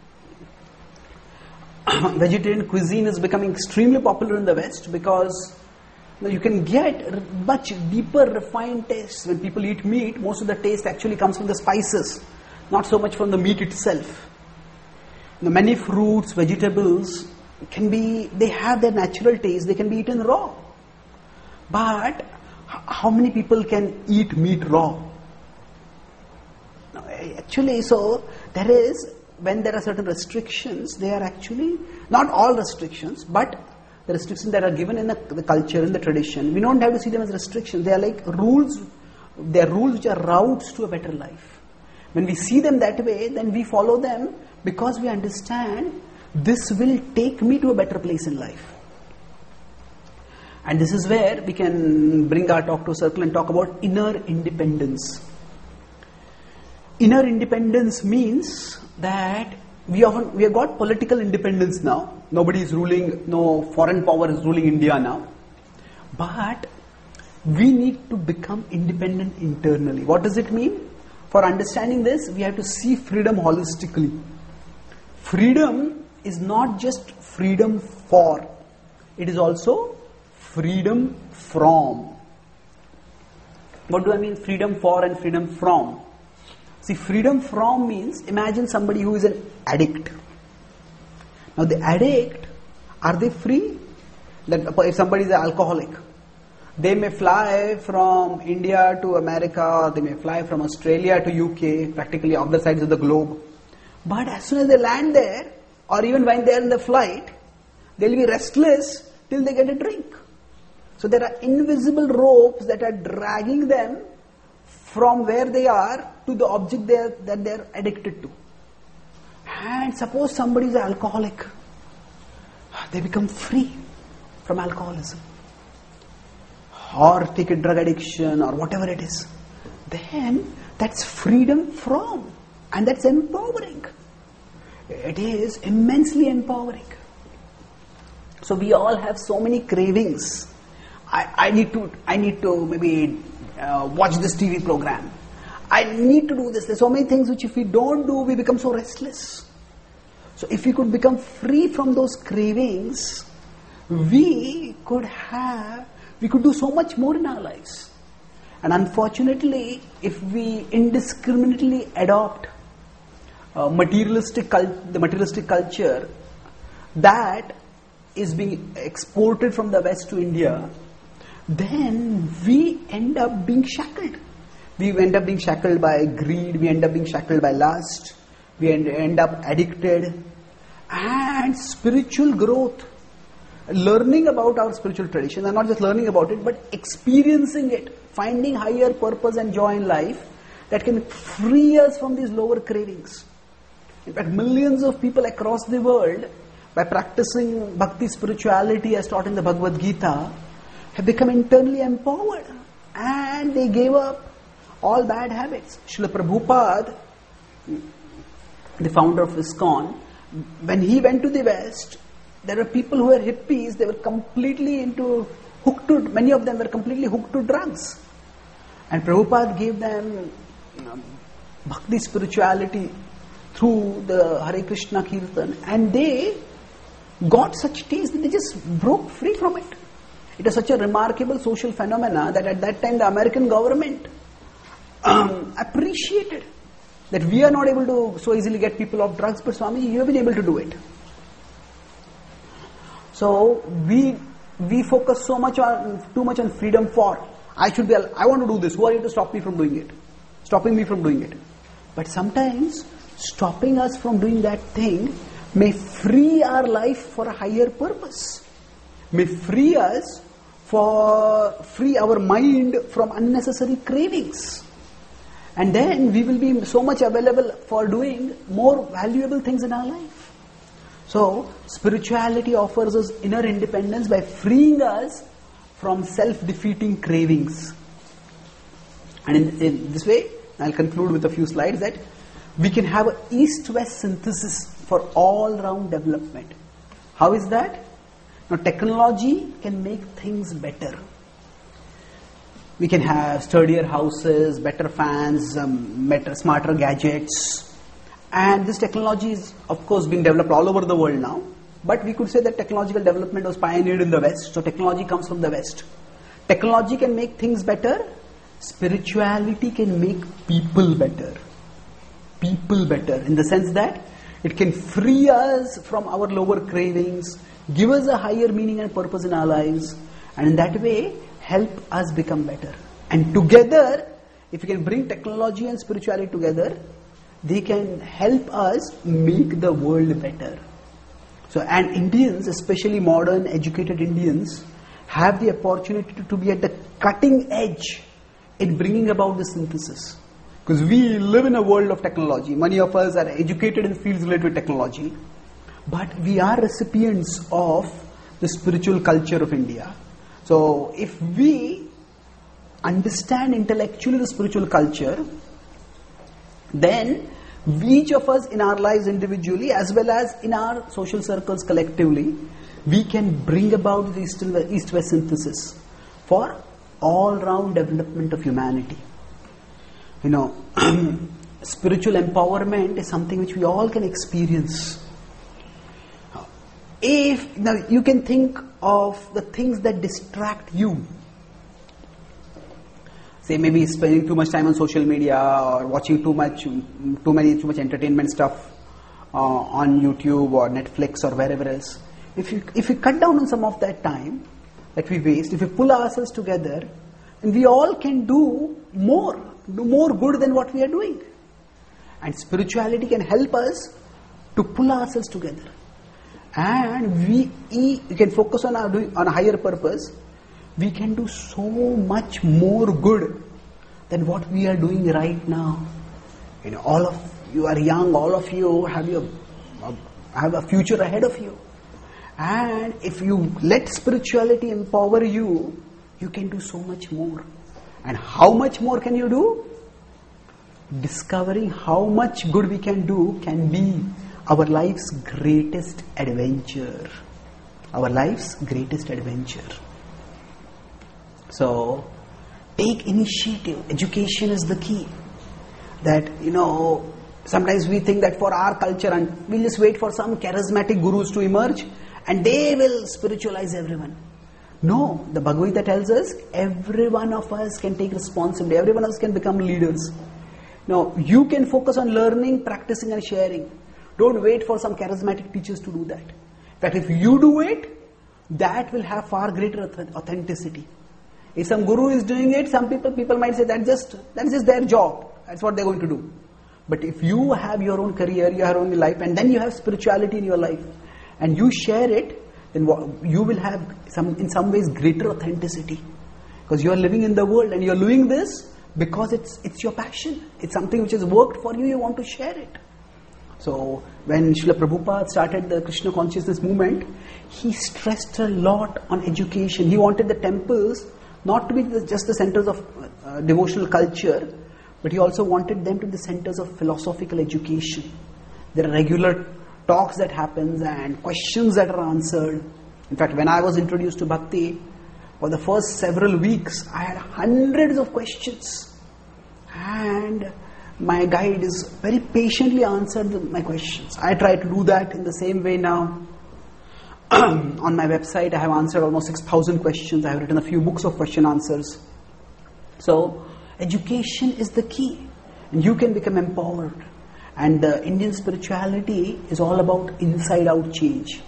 vegetarian cuisine is becoming extremely popular in the West because you know, you can get much deeper, refined tastes. When people eat meat, most of the taste actually comes from the spices, not so much from the meat itself. You know, many fruits, vegetables can be, they have their natural taste, they can be eaten raw. But How many people can eat meat raw? Actually, so there is, when there are certain restrictions, they are actually, not all restrictions, but the restrictions that are given in the, the culture, in the tradition, we don't have to see them as restrictions. They are like rules, they are rules which are routes to a better life. When we see them that way, then we follow them because we understand this will take me to a better place in life. And this is where we can bring our talk to a circle and talk about inner independence. Inner independence means that we often, we have got political independence now. Nobody is ruling, no foreign power is ruling India now. But we need to become independent internally. What does it mean? For understanding this, we have to see freedom holistically. Freedom is not just freedom for, it is also freedom from. What do I mean freedom for and freedom from? See, freedom from means, imagine somebody who is an addict. Now the addict, are they free? That if somebody is an alcoholic, they may fly from India to America, or they may fly from Australia to U K, practically other sides of the globe. But as soon as they land there, or even when they are in the flight, they will be restless till they get a drink. So there are invisible ropes that are dragging them from where they are to the object they are, that they are addicted to. And suppose somebody is an alcoholic, they become free from alcoholism, or take a drug addiction, or whatever it is. Then that's freedom from, and that's empowering. It is immensely empowering. So we all have so many cravings. I, I need to, I need to maybe uh, watch this T V program. I need to do this. There's so many things which if we don't do, we become so restless. So if we could become free from those cravings, we could have, we could do so much more in our lives. And unfortunately, if we indiscriminately adopt uh, materialistic cult, the materialistic culture that is being exported from the West to India, then we end up being shackled. We end up being shackled by greed, we end up being shackled by lust, we end, end up addicted. And spiritual growth, learning about our spiritual tradition, and not just learning about it, but experiencing it, finding higher purpose and joy in life that can free us from these lower cravings. In fact, millions of people across the world, by practicing bhakti spirituality as taught in the Bhagavad Gita, have become internally empowered, and they gave up all bad habits. Srila Prabhupada, the founder of ISKCON, when he went to the West, there were people who were hippies, they were completely into, hooked to, many of them were completely hooked to drugs. And Prabhupada gave them um, bhakti spirituality through the Hare Krishna Kirtan, and they got such taste that they just broke free from it. It was such a remarkable social phenomena that at that time the American government um, appreciated that we are not able to so easily get people off drugs, but Swamiji, you have been able to do it. So we we focus so much on too much on freedom for. I should be. I want to do this. Who are you to stop me from doing it? Stopping me from doing it. But sometimes stopping us from doing that thing may free our life for a higher purpose. May free us for free our mind from unnecessary cravings. And then we will be so much available for doing more valuable things in our life. So, spirituality offers us inner independence by freeing us from self-defeating cravings. And in, in this way, I'll conclude with a few slides that we can have an east-west synthesis for all-round development. How is that? Now, technology can make things better. We can have sturdier houses, better fans, um, better, smarter gadgets. And this technology is, of course, being developed all over the world now. But we could say that technological development was pioneered in the West. So technology comes from the West. Technology can make things better. Spirituality can make people better. People better in the sense that it can free us from our lower cravings, give us a higher meaning and purpose in our lives, and in that way help us become better. And together, if we can bring technology and spirituality together, they can help us make the world better. So, and Indians, especially modern educated Indians, have the opportunity to, to be at the cutting edge in bringing about the synthesis. Because we live in a world of technology. Many of us are educated in fields related to technology. But we are recipients of the spiritual culture of India. So if we understand intellectually the spiritual culture, then each of us in our lives individually as well as in our social circles collectively, we can bring about the East-West synthesis for all-round development of humanity. You know, spiritual empowerment is something which we all can experience. If now you can think of the things that distract you, say maybe spending too much time on social media or watching too much, too many, too much entertainment stuff uh, on YouTube or Netflix or wherever else. If you if we cut down on some of that time that we waste, if we pull ourselves together, then we all can do more, do more good than what we are doing. And spirituality can help us to pull ourselves together. And we, we can focus on our doing, on a higher purpose. We can do so much more good than what we are doing right now. You know, all of you are young, all of you have your have a future ahead of you. And if you let spirituality empower you, you can do so much more. And how much more can you do? Discovering how much good we can do can be our life's greatest adventure. Our life's greatest adventure. So, take initiative. Education is the key. That, you know, sometimes we think that for our culture, and we'll just wait for some charismatic gurus to emerge and they will spiritualize everyone. No, the Bhagavad Gita tells us every one of us can take responsibility. Every one of us can become leaders. Now, you can focus on learning, practicing and sharing. Don't wait for some charismatic teachers to do that. In fact, if you do it, that will have far greater authenticity. If some guru is doing it, some people people might say that just that's just their job. That's what they're going to do. But if you have your own career, your own life, and then you have spirituality in your life, and you share it, then you will have some, in some ways, greater authenticity. Because you are living in the world and you are doing this because it's it's your passion. It's something which has worked for you, you want to share it. So, when Srila Prabhupada started the Krishna consciousness movement, he stressed a lot on education. He wanted the temples not to be the, just the centers of uh, devotional culture, but he also wanted them to be the centers of philosophical education. There are regular talks that happens and questions that are answered. In fact, when I was introduced to Bhakti, for the first several weeks, I had hundreds of questions. And my guide is very patiently answered my questions. I try to do that in the same way now. On my website, I have answered almost six thousand questions. I have written a few books of question answers. So, education is the key. And you can become empowered. And the Indian spirituality is all about inside-out change.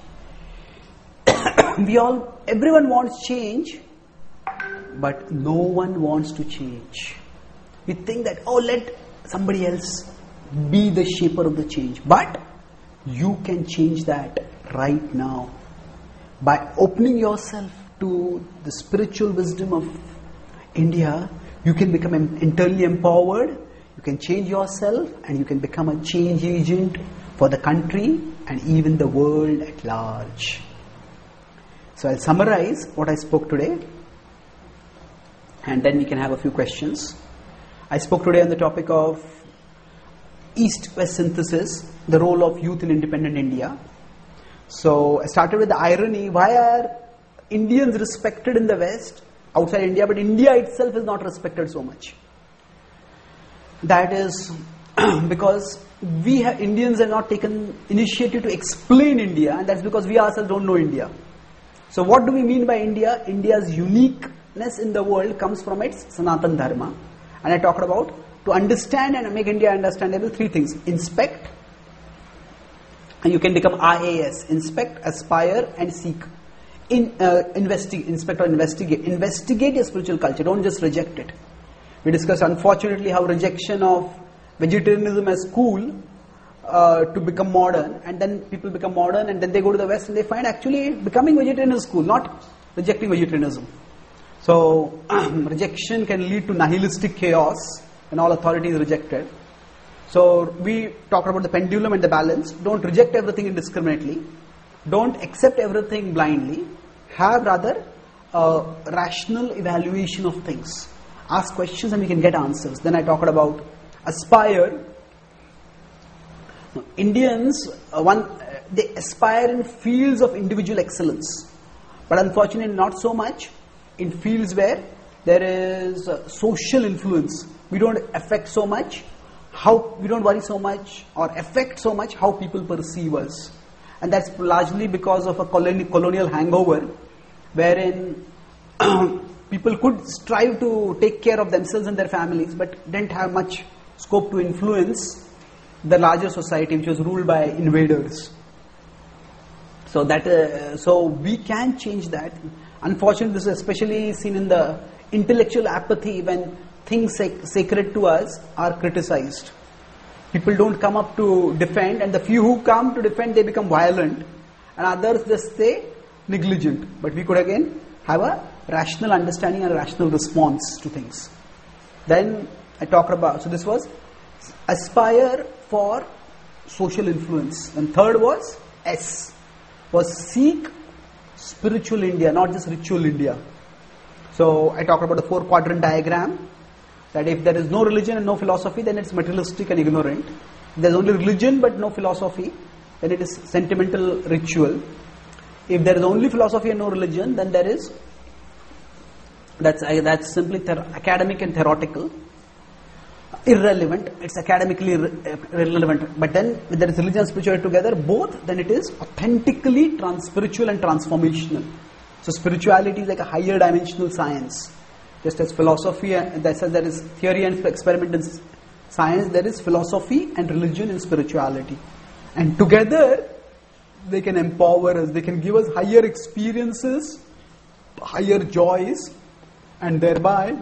We all, everyone wants change, but no one wants to change. We think that, oh, let somebody else be the shaper of the change. But you can change that right now. By opening yourself to the spiritual wisdom of India, you can become internally empowered, you can change yourself, and you can become a change agent for the country and even the world at large. So I'll summarize what I spoke today, and then we can have a few questions. I spoke today on the topic of East-West synthesis, the role of youth in independent India. So I started with the irony, why are Indians respected in the West, outside India, but India itself is not respected so much? That is because we have, Indians have not taken initiative to explain India, and that's because we ourselves don't know India. So what do we mean by India? India's uniqueness in the world comes from its Sanatan Dharma. And I talked about, to understand and make India understandable, three things. Inspect, and you can become I A S. Inspect, aspire and seek. in, uh, investigate, inspect or investigate. Investigate your spiritual culture. Don't just reject it. We discussed, unfortunately, how rejection of vegetarianism as cool uh, to become modern, and then people become modern, and then they go to the West and they find actually becoming vegetarian is cool, not rejecting vegetarianism. So rejection can lead to nihilistic chaos when all authority is rejected. So we talked about the pendulum and the balance. Don't reject everything indiscriminately. Don't accept everything blindly. Have rather a rational evaluation of things. Ask questions and we can get answers. Then I talked about aspire. Indians, uh, one uh, they aspire in fields of individual excellence, but unfortunately not so much in fields where there is uh, social influence. We don't affect so much how we don't worry so much or affect so much how people perceive us, and that's largely because of a coloni- colonial hangover, wherein people could strive to take care of themselves and their families, but didn't have much scope to influence the larger society, which was ruled by invaders. So that uh, so we can change that. Unfortunately, this is especially seen in the intellectual apathy when things sac- sacred to us are criticized. People don't come up to defend, and the few who come to defend, they become violent, and others just stay negligent. But we could again have a rational understanding and a rational response to things. Then I talked about, so this was aspire for social influence. And third was S, was seek spiritual India, not just ritual India. So I talked about the four quadrant diagram, that if there is no religion and no philosophy, then it's materialistic and ignorant. If there is only religion but no philosophy, then it is sentimental ritual. If there is only philosophy and no religion, then there is that's uh, that's simply ther- academic and theoretical, irrelevant. It's academically ir- irrelevant. But then when there is religion and spirituality together, both, then it is authentically trans- spiritual and transformational. So spirituality is like a higher dimensional science. Just as philosophy, uh, that says there is theory and experiment in science, there is philosophy and religion and spirituality. And together, they can empower us, they can give us higher experiences, higher joys, and thereby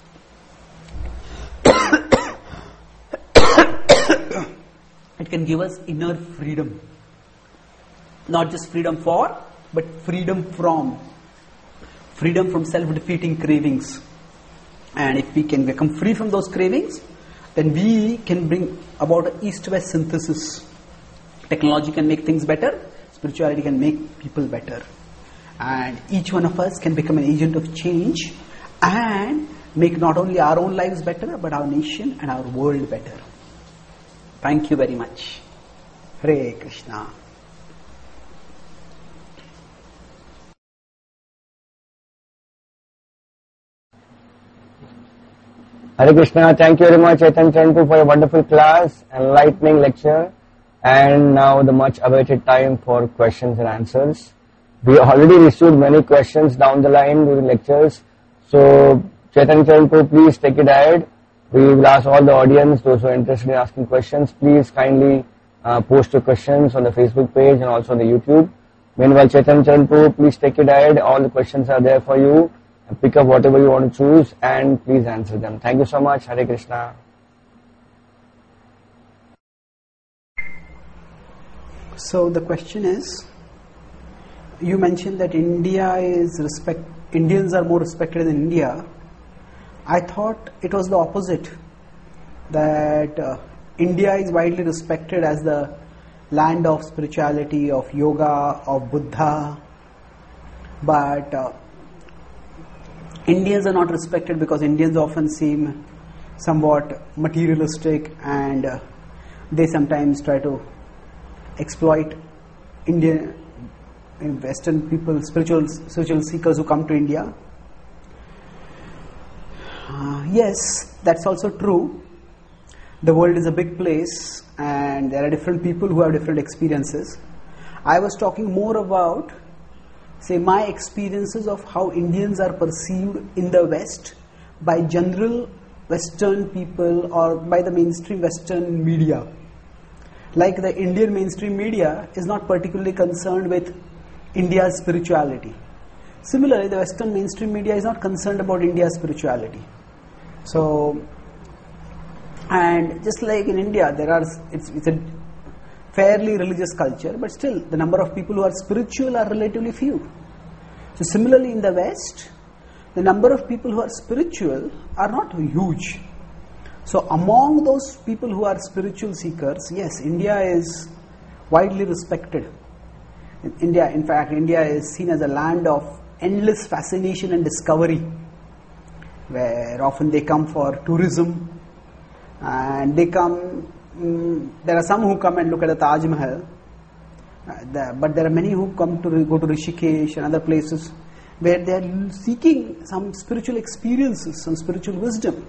it can give us inner freedom. Not just freedom for, but freedom from. Freedom from self-defeating cravings. And if we can become free from those cravings, then we can bring about an east-west synthesis. Technology can make things better, spirituality can make people better. And each one of us can become an agent of change and make not only our own lives better, but our nation and our world better. Thank you very much. Hare Krishna. Hare Krishna, thank you very much Chaitanya Charanpur for a wonderful class, enlightening lecture, and now the much awaited time for questions and answers. We already received many questions down the line during lectures, so Chaitanya Charanpur, please take it ahead. We will ask all the audience, those who are interested in asking questions, please kindly uh, post your questions on the Facebook page and also on the YouTube. Meanwhile, Chaitanya Charanpur, please take it ahead. All the questions are there for you. Pick up whatever you want to choose and please answer them. Thank you so much. Hare Krishna. So the question is, you mentioned that India is respect, Indians are more respected than India. I thought it was the opposite, that uh, India is widely respected as the land of spirituality, of yoga, of Buddha, but uh, Indians are not respected because Indians often seem somewhat materialistic, and uh, they sometimes try to exploit Indian Western people, spiritual spiritual seekers who come to India. Uh, yes, that's also true. The world is a big place and there are different people who have different experiences. I was talking more about, say, my experiences of how Indians are perceived in the West by general Western people or by the mainstream Western media. Like the Indian mainstream media is not particularly concerned with India's spirituality. Similarly, the Western mainstream media is not concerned about India's spirituality. So, and just like in India, there are it's, it's a fairly religious culture, but still the number of people who are spiritual are relatively few. So similarly in the West, the number of people who are spiritual are not huge. So among those people who are spiritual seekers, yes, India is widely respected. In India, in fact, India is seen as a land of endless fascination and discovery, where often they come for tourism, and they come, um, there are some who come and look at the Taj Mahal, uh, the, but there are many who come to go to Rishikesh and other places where they are seeking some spiritual experiences, some spiritual wisdom.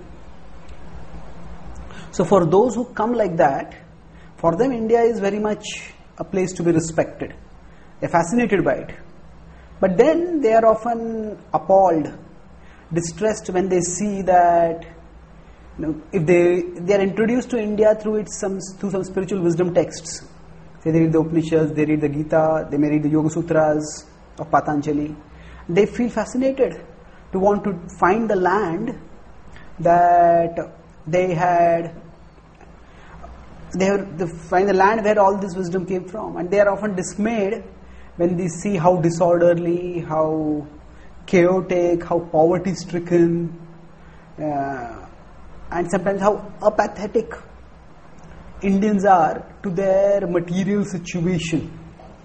So for those who come like that, for them India is very much a place to be respected. They are fascinated by it. But then they are often appalled, distressed when they see that, you know, if they they are introduced to India through its some through some spiritual wisdom texts. Say they read the Upanishads, they read the Gita, they may read the Yoga Sutras of Patanjali. They feel fascinated to want to find the land that they had. They, have, they find the land where all this wisdom came from, and they are often dismayed when they see how disorderly, how chaotic, how poverty-stricken, uh, and sometimes how apathetic Indians are to their material situation.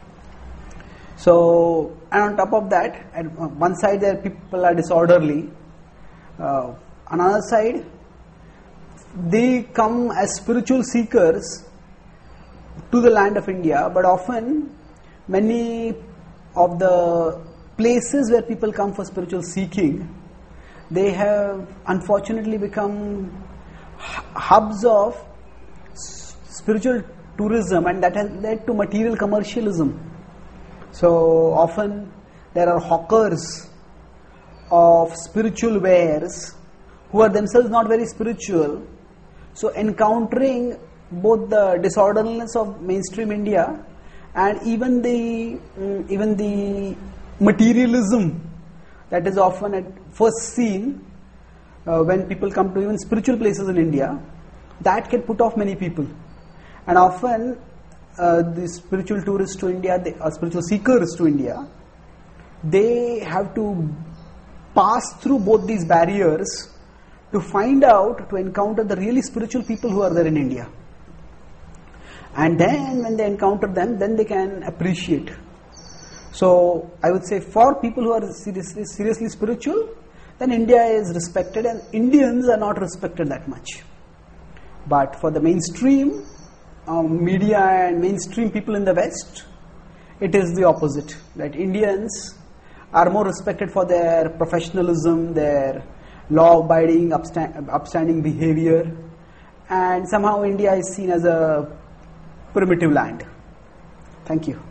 So, and on top of that, at one side their people are disorderly, uh, on another side they come as spiritual seekers to the land of India, but often many of the places where people come for spiritual seeking, they have unfortunately become hubs of spiritual tourism, and that has led to material commercialism. So often there are hawkers of spiritual wares who are themselves not very spiritual. So encountering both the disorderliness of mainstream India and even the um, even the materialism that is often at first seen uh, when people come to even spiritual places in India, that can put off many people. And often uh, the spiritual tourists to India, they, or spiritual seekers to India, they have to pass through both these barriers to find out, to encounter the really spiritual people who are there in India. And then when they encounter them, then they can appreciate. So I would say for people who are seriously, seriously spiritual, then India is respected, and Indians are not respected that much. But for the mainstream um, media and mainstream people in the West, it is the opposite. That Indians are more respected for their professionalism, their law-abiding, upstand, upstanding behavior, and somehow India is seen as a primitive land. Thank you.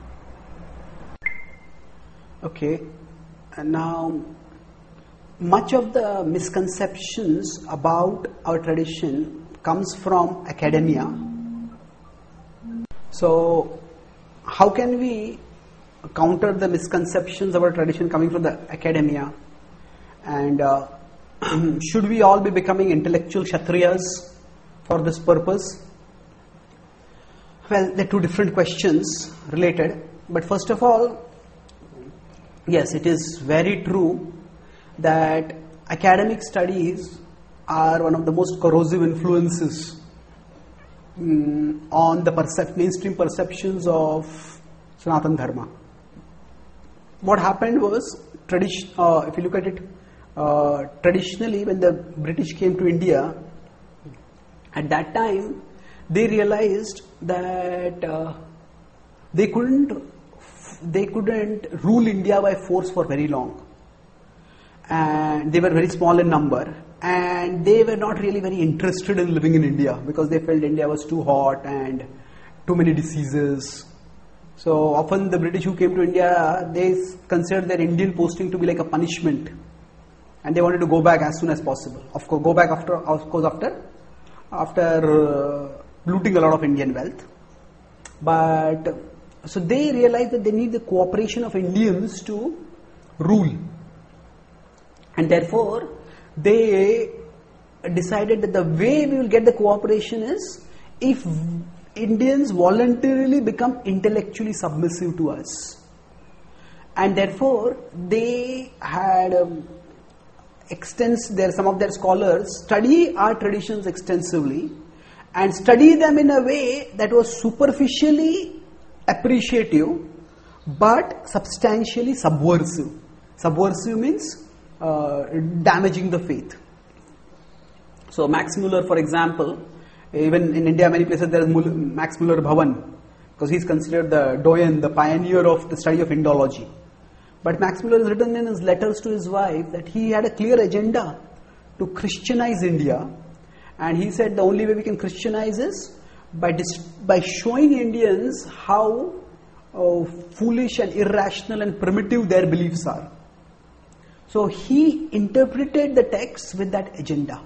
Okay, and now much of the misconceptions about our tradition comes from academia. So how can we counter the misconceptions of our tradition coming from the academia? And uh, should we all be becoming intellectual Kshatriyas for this purpose? Well, there are two different questions related. But first of all, yes, it is very true that academic studies are one of the most corrosive influences um, on the percep- mainstream perceptions of Sanatana Dharma. What happened was, tradition, uh, if you look at it, uh, traditionally when the British came to India, at that time they realized that uh, they couldn't they couldn't rule India by force for very long, and they were very small in number, and they were not really very interested in living in India because they felt India was too hot and too many diseases. So often the British who came to India, they considered their Indian posting to be like a punishment, and they wanted to go back as soon as possible. Of course, go back after, of course, after after uh, looting a lot of Indian wealth. But so they realized that they need the cooperation of Indians to rule. And therefore, they decided that the way we will get the cooperation is if Indians voluntarily become intellectually submissive to us. And therefore, they had um, extens their some of their scholars study our traditions extensively and study them in a way that was superficially appreciative but substantially subversive. Subversive means uh, damaging the faith. So Max Muller, for example, even in India, many places there is Max Muller Bhavan, because he is considered the doyen, the pioneer of the study of Indology. But Max Muller has written in his letters to his wife that he had a clear agenda to Christianize India, and he said the only way we can Christianize is by dis- by showing Indians how uh, foolish and irrational and primitive their beliefs are. So he interpreted the text with that agenda.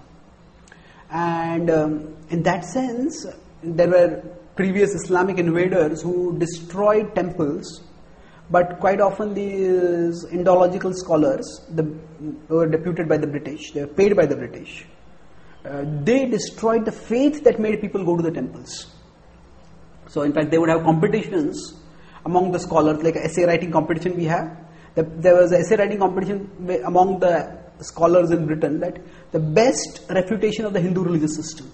And um, in that sense, there were previous Islamic invaders who destroyed temples, but quite often these Indological scholars, the, were deputed by the British, they were paid by the British. Uh, they destroyed the faith that made people go to the temples. So in fact, they would have competitions among the scholars, like an essay writing competition we have. The, there was an essay writing competition among the scholars in Britain, that the best refutation of the Hindu religious system.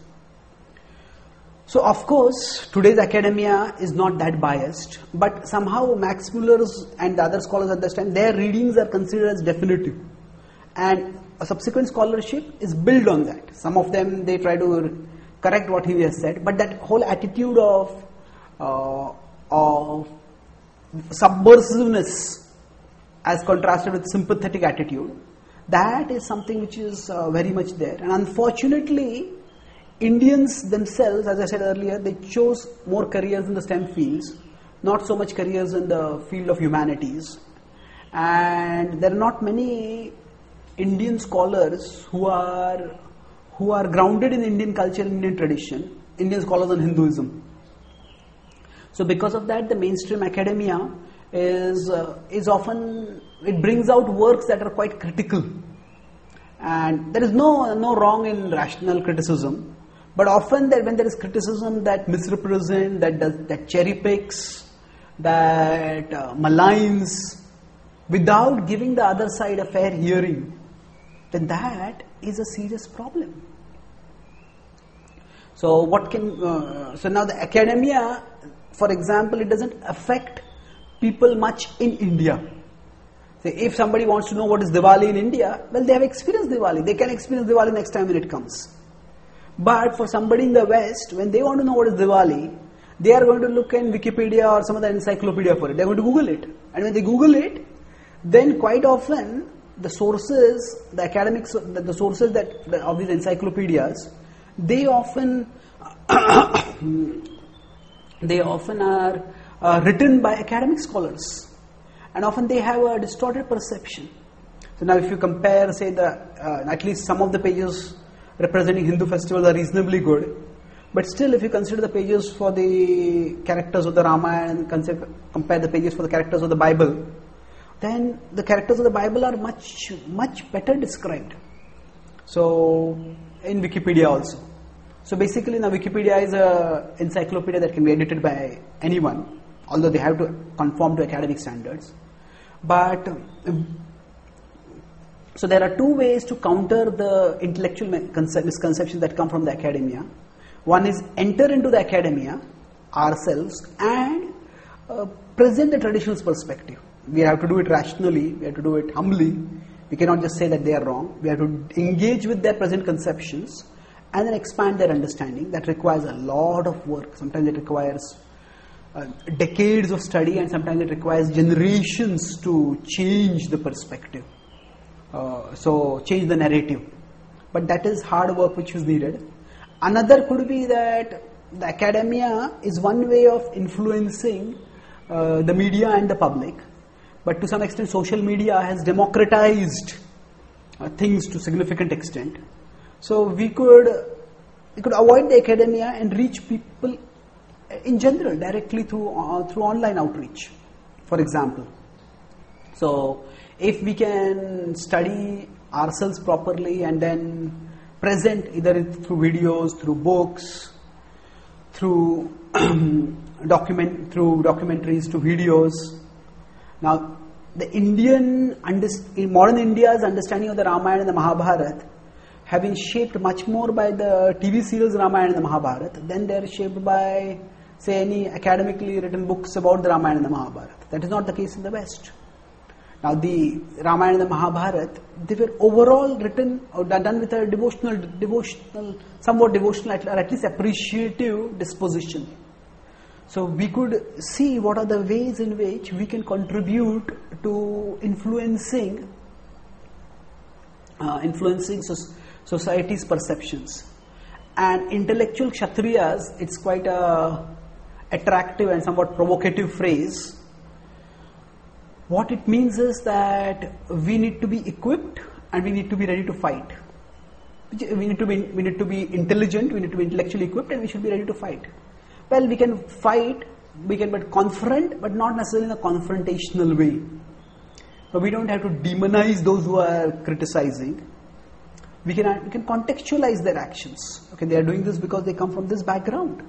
So of course, today's academia is not that biased, but somehow Max Muller's and the other scholars at this time, their readings are considered as definitive. And a subsequent scholarship is built on that. Some of them, they try to correct what he has said, but that whole attitude of, uh, of subversiveness as contrasted with sympathetic attitude, that is something which is uh, very much there. And unfortunately, Indians themselves, as I said earlier, they chose more careers in the STEM fields, not so much careers in the field of humanities. And there are not many Indian scholars who are who are grounded in Indian culture and Indian tradition, Indian scholars on Hinduism. So because of that, the mainstream academia is uh, is often, it brings out works that are quite critical, and there is no no wrong in rational criticism, but often that when there is criticism that misrepresents, that does, that cherry picks, that uh, maligns without giving the other side a fair hearing, then that is a serious problem. So what can uh, so now the academia, for example, it doesn't affect people much in India. Say, if somebody wants to know what is Diwali in India, well, they have experienced Diwali. They can experience Diwali next time when it comes. But for somebody in the West, when they want to know what is Diwali, they are going to look in Wikipedia or some other encyclopedia for it. They are going to Google it. And when they Google it, then quite often the sources, the academics, the, the sources that the, of these encyclopedias, they often they often are uh, written by academic scholars, and often they have a distorted perception. So now, if you compare, say, the uh, at least some of the pages representing Hindu festivals are reasonably good, but still, if you consider the pages for the characters of the Ramayana and concept, compare the pages for the characters of the Bible, then the characters of the Bible are much, much better described. So, in Wikipedia also. So basically, now Wikipedia is a encyclopedia that can be edited by anyone, although they have to conform to academic standards. But um, so there are two ways to counter the intellectual misconceptions that come from the academia. One is enter into the academia ourselves and uh, present the traditionalist perspective. We have to do it rationally, we have to do it humbly. We cannot just say that they are wrong. We have to engage with their present conceptions and then expand their understanding. That requires a lot of work. Sometimes it requires uh, decades of study, and sometimes it requires generations to change the perspective. Uh, so change the narrative. But that is hard work which is needed. Another could be that the academia is one way of influencing uh, the media and the public. But to some extent, social media has democratized uh, things to significant extent. So we could we could avoid the academia and reach people in general directly through uh, through online outreach. For example, So if we can study ourselves properly and then present either through videos, through books, through document, through documentaries, through videos. Now, the Indian, in modern India's understanding of the Ramayana and the Mahabharata have been shaped much more by the T V serials Ramayana and the Mahabharata than they are shaped by, say, any academically written books about the Ramayana and the Mahabharata. That is not the case in the West. Now, the Ramayana and the Mahabharata, they were overall written or done with a devotional, devotional, somewhat devotional, or at least appreciative disposition. So we could see what are the ways in which we can contribute to influencing, uh, influencing so, society's perceptions. And intellectual Kshatriyas, it's quite a attractive and somewhat provocative phrase. What it means is that we need to be equipped and we need to be ready to fight. We need to be, we need to be intelligent, we need to be intellectually equipped, and we should be ready to fight. Well, we can fight, we can but confront, but not necessarily in a confrontational way. But we don't have to demonize those who are criticizing. We can, we can contextualize their actions. Okay, they are doing this because they come from this background.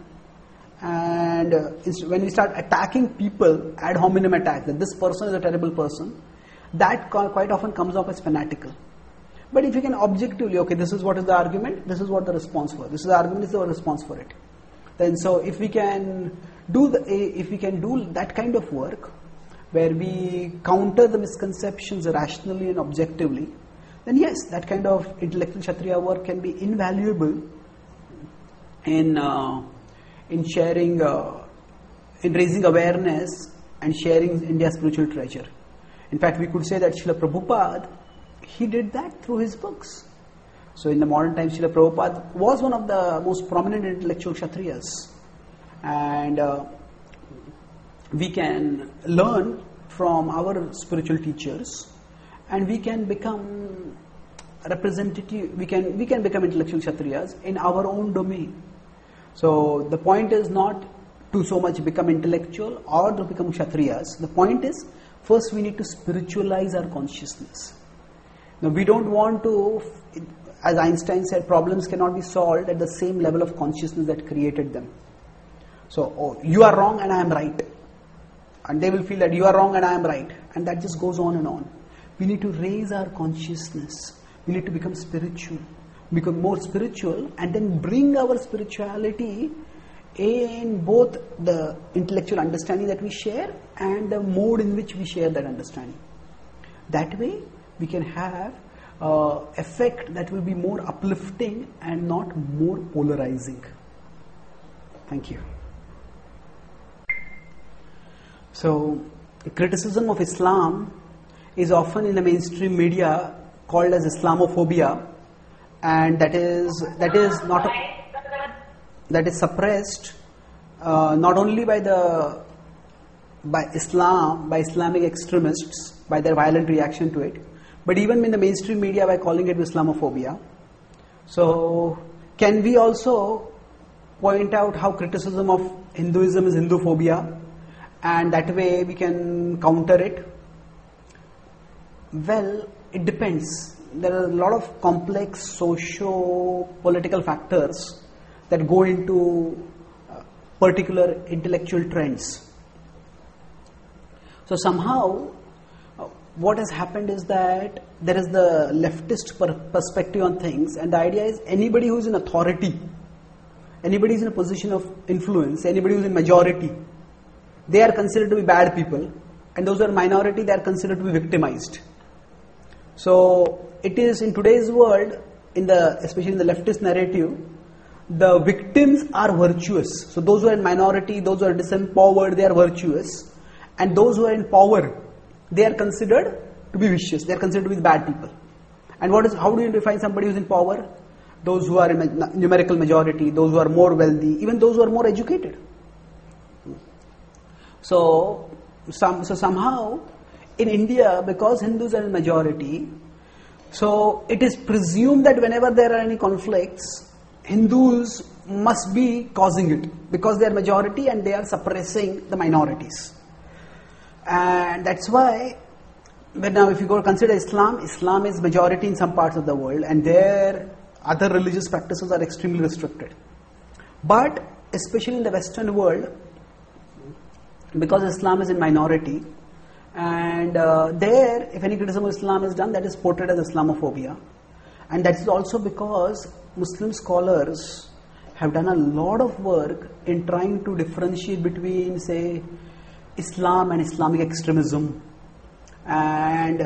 And uh, when we start attacking people, ad hominem attack, that this person is a terrible person, that quite often comes off as fanatical. But if you can objectively, okay, this is what is the argument, this is what the response for, this is the argument, this is the response for it. Then so if we can do the, if we can do that kind of work, where we counter the misconceptions rationally and objectively, then yes, that kind of intellectual Kshatriya work can be invaluable in uh, in sharing, uh, in raising awareness and sharing India's spiritual treasure. In fact, we could say that Srila Prabhupada, he did that through his books. So in the modern times, Srila Prabhupada was one of the most prominent intellectual Kshatriyas. And uh, we can learn from our spiritual teachers, and we can become representative, we can, we can become intellectual Kshatriyas in our own domain. So the point is not to so much become intellectual or to become Kshatriyas. The point is, first we need to spiritualize our consciousness. Now we don't want to, as Einstein said, problems cannot be solved at the same level of consciousness that created them. So, oh, you are wrong and I am right. And they will feel that you are wrong and I am right. And that just goes on and on. We need to raise our consciousness. We need to become spiritual. Become more spiritual and then bring our spirituality in both the intellectual understanding that we share and the mode in which we share that understanding. That way, we can have uh, effect that will be more uplifting and not more polarizing. Thank you. So, the criticism of Islam is often in the mainstream media called as Islamophobia, and that is that is not a, that is suppressed uh, not only by the by Islam, by Islamic extremists, by their violent reaction to it, but even in the mainstream media by calling it Islamophobia. So, can we also point out how criticism of Hinduism is Hinduphobia, and that way we can counter it? Well, it depends. There are a lot of complex socio-political factors that go into uh, particular intellectual trends. So somehow, uh, what has happened is that there is the leftist per- perspective on things, and the idea is anybody who is in authority, anybody who is in a position of influence, anybody who is in majority, they are considered to be bad people, and those who are minority, they are considered to be victimized. So it is in today's world, in the especially in the leftist narrative, the victims are virtuous. So those who are in minority, those who are disempowered, they are virtuous, and those who are in power, they are considered to be vicious. They are considered to be bad people. And what is how do you define somebody who is in power? Those who are in numerical majority, those who are more wealthy, even those who are more educated. So, some, so somehow in India, because Hindus are in majority, so it is presumed that whenever there are any conflicts, Hindus must be causing it because they are majority and they are suppressing the minorities. And that's why but now if you go to consider Islam, Islam is majority in some parts of the world, and there other religious practices are extremely restricted. But especially in the Western world, because Islam is in minority, and uh, there, if any criticism of Islam is done, that is portrayed as Islamophobia. And that is also because Muslim scholars have done a lot of work in trying to differentiate between, say, Islam and Islamic extremism. And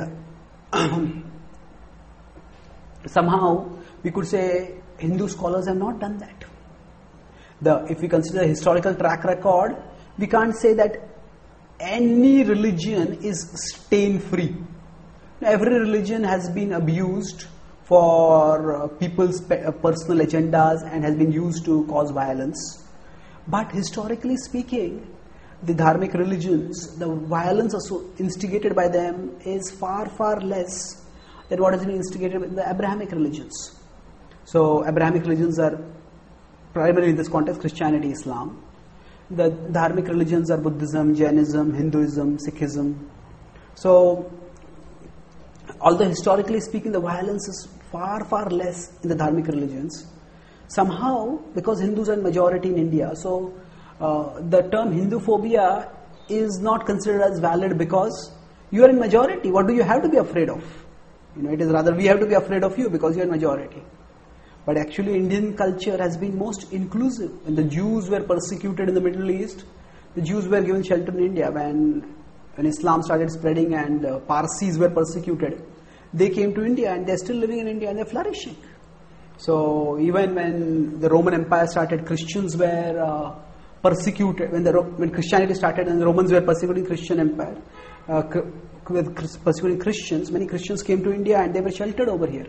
somehow we could say Hindu scholars have not done that. The, if we consider the historical track record, we can't say that any religion is stain-free. Every religion has been abused for uh, people's pe- uh, personal agendas and has been used to cause violence. But historically speaking, the dharmic religions, the violence also instigated by them is far, far less than what has been instigated in the Abrahamic religions. So, Abrahamic religions are primarily in this context Christianity, Islam. The dharmic religions are Buddhism, Jainism, Hinduism, Sikhism. So, although historically speaking the violence is far, far less in the dharmic religions, somehow, because Hindus are majority in India, so uh, the term Hinduphobia is not considered as valid because you are in majority. What do you have to be afraid of? You know, it is rather we have to be afraid of you because you are in majority. But actually Indian culture has been most inclusive. When the Jews were persecuted in the Middle East, the Jews were given shelter in India. When, when Islam started spreading and uh, Parsis were persecuted, they came to India and they're still living in India and they're flourishing. So even when the Roman Empire started, Christians were uh, persecuted. When, the, when Christianity started and the Romans were persecuting Christian Empire, uh, with persecuting Christians, many Christians came to India and they were sheltered over here.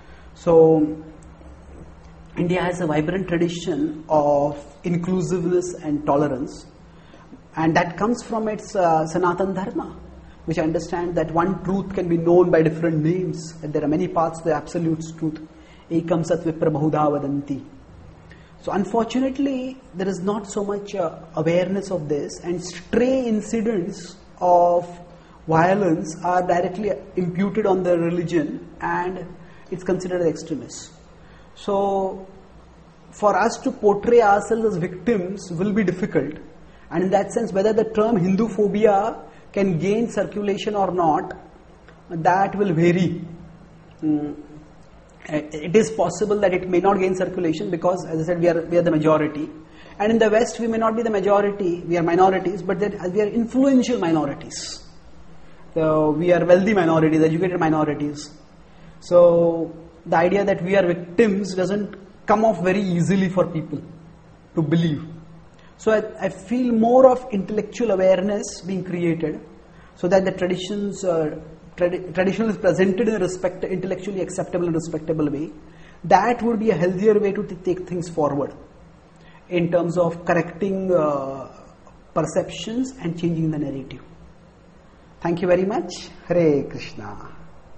So India has a vibrant tradition of inclusiveness and tolerance, and that comes from its uh, Sanatan Dharma, which understands that one truth can be known by different names, that there are many paths to the absolute truth. Ekam sat vipra bahudha vadanti. So unfortunately, there is not so much uh, awareness of this, and stray incidents of violence are directly imputed on the religion, and it's considered as extremist. So, for us to portray ourselves as victims will be difficult, and in that sense, whether the term Hinduphobia can gain circulation or not, that will vary. Mm. It is possible that it may not gain circulation because, as I said, we are we are the majority, and in the West we may not be the majority; we are minorities, but then we are influential minorities. So we are wealthy minorities, educated minorities. So the idea that we are victims doesn't come off very easily for people to believe. So I, I feel more of intellectual awareness being created so that the traditions, uh, trad- tradition is presented in a respect, intellectually acceptable and respectable way. That would be a healthier way to t- take things forward in terms of correcting uh, perceptions and changing the narrative. Thank you very much. Hare Krishna.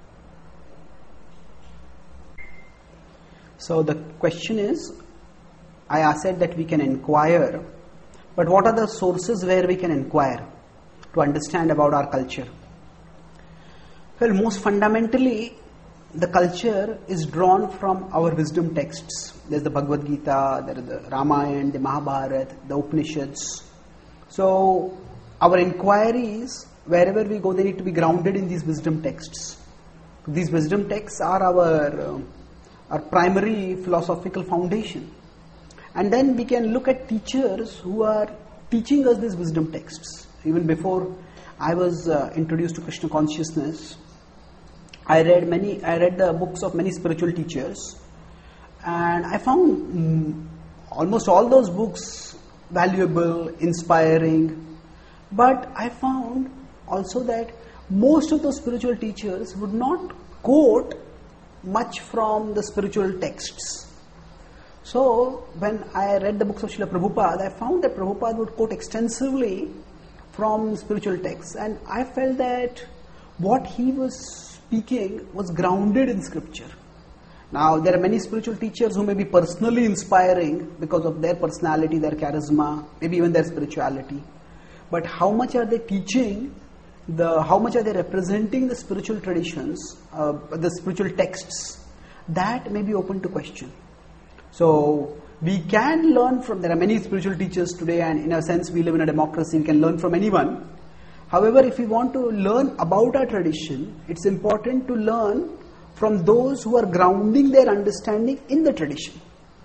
So the question is, I said that we can inquire, but what are the sources where we can inquire to understand about our culture? Well, most fundamentally, the culture is drawn from our wisdom texts. There's the Bhagavad Gita, there is the Ramayana, the Mahabharata, the Upanishads. So our inquiries, wherever we go, they need to be grounded in these wisdom texts. These wisdom texts are our uh, our primary philosophical foundation. And then we can look at teachers who are teaching us these wisdom texts. Even before I was uh, introduced to Krishna consciousness, I read many. I read the books of many spiritual teachers, and I found mm, almost all those books valuable, inspiring. But I found also that most of those spiritual teachers would not quote much from the spiritual texts. So, when I read the books of Srila Prabhupada, I found that Prabhupada would quote extensively from spiritual texts, and I felt that what he was speaking was grounded in scripture. Now, there are many spiritual teachers who may be personally inspiring because of their personality, their charisma, maybe even their spirituality. But how much are they teaching the how much are they representing the spiritual traditions, uh, the spiritual texts, that may be open to question. So we can learn from, there are many spiritual teachers today, and in a sense we live in a democracy, we can learn from anyone. However, if we want to learn about our tradition, it's important to learn from those who are grounding their understanding in the tradition.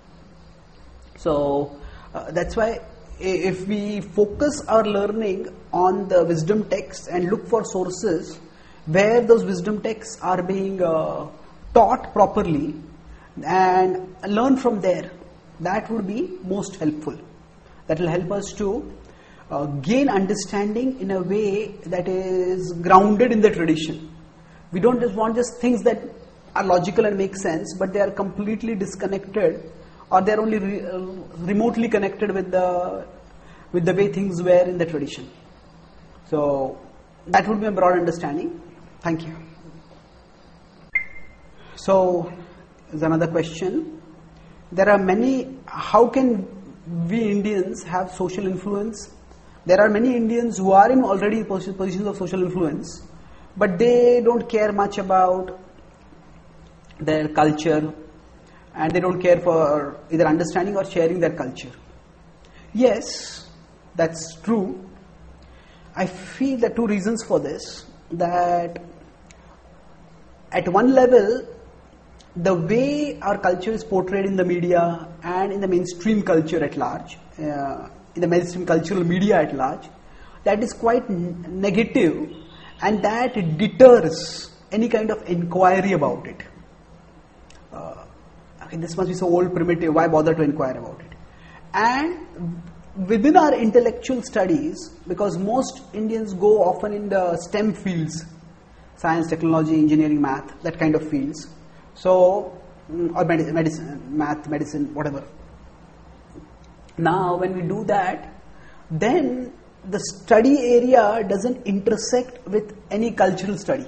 So uh, that's why if we focus our learning on the wisdom texts and look for sources where those wisdom texts are being uh, taught properly and learn from there, that would be most helpful. That will help us to uh, gain understanding in a way that is grounded in the tradition. We don't just want just things that are logical and make sense, but they are completely disconnected, or they are only re- uh, remotely connected with the with the way things were in the tradition. So that would be a broad understanding. Thank you. So there's another question. There are many, how can we Indians have social influence? There are many Indians who are in already positions of social influence, but they don't care much about their culture, and they don't care for either understanding or sharing their culture. Yes, that's true. I feel there are two reasons for this. That at one level, the way our culture is portrayed in the media and in the mainstream culture at large, uh, in the mainstream cultural media at large, that is quite n- negative, and that deters any kind of inquiry about it. Uh, okay, this must be so old, primitive, why bother to inquire about it? And within our intellectual studies, because most Indians go often in the STEM fields, science, technology, engineering, math, that kind of fields, so, or medicine, medicine, math, medicine, whatever. Now, when we do that, then the study area doesn't intersect with any cultural study.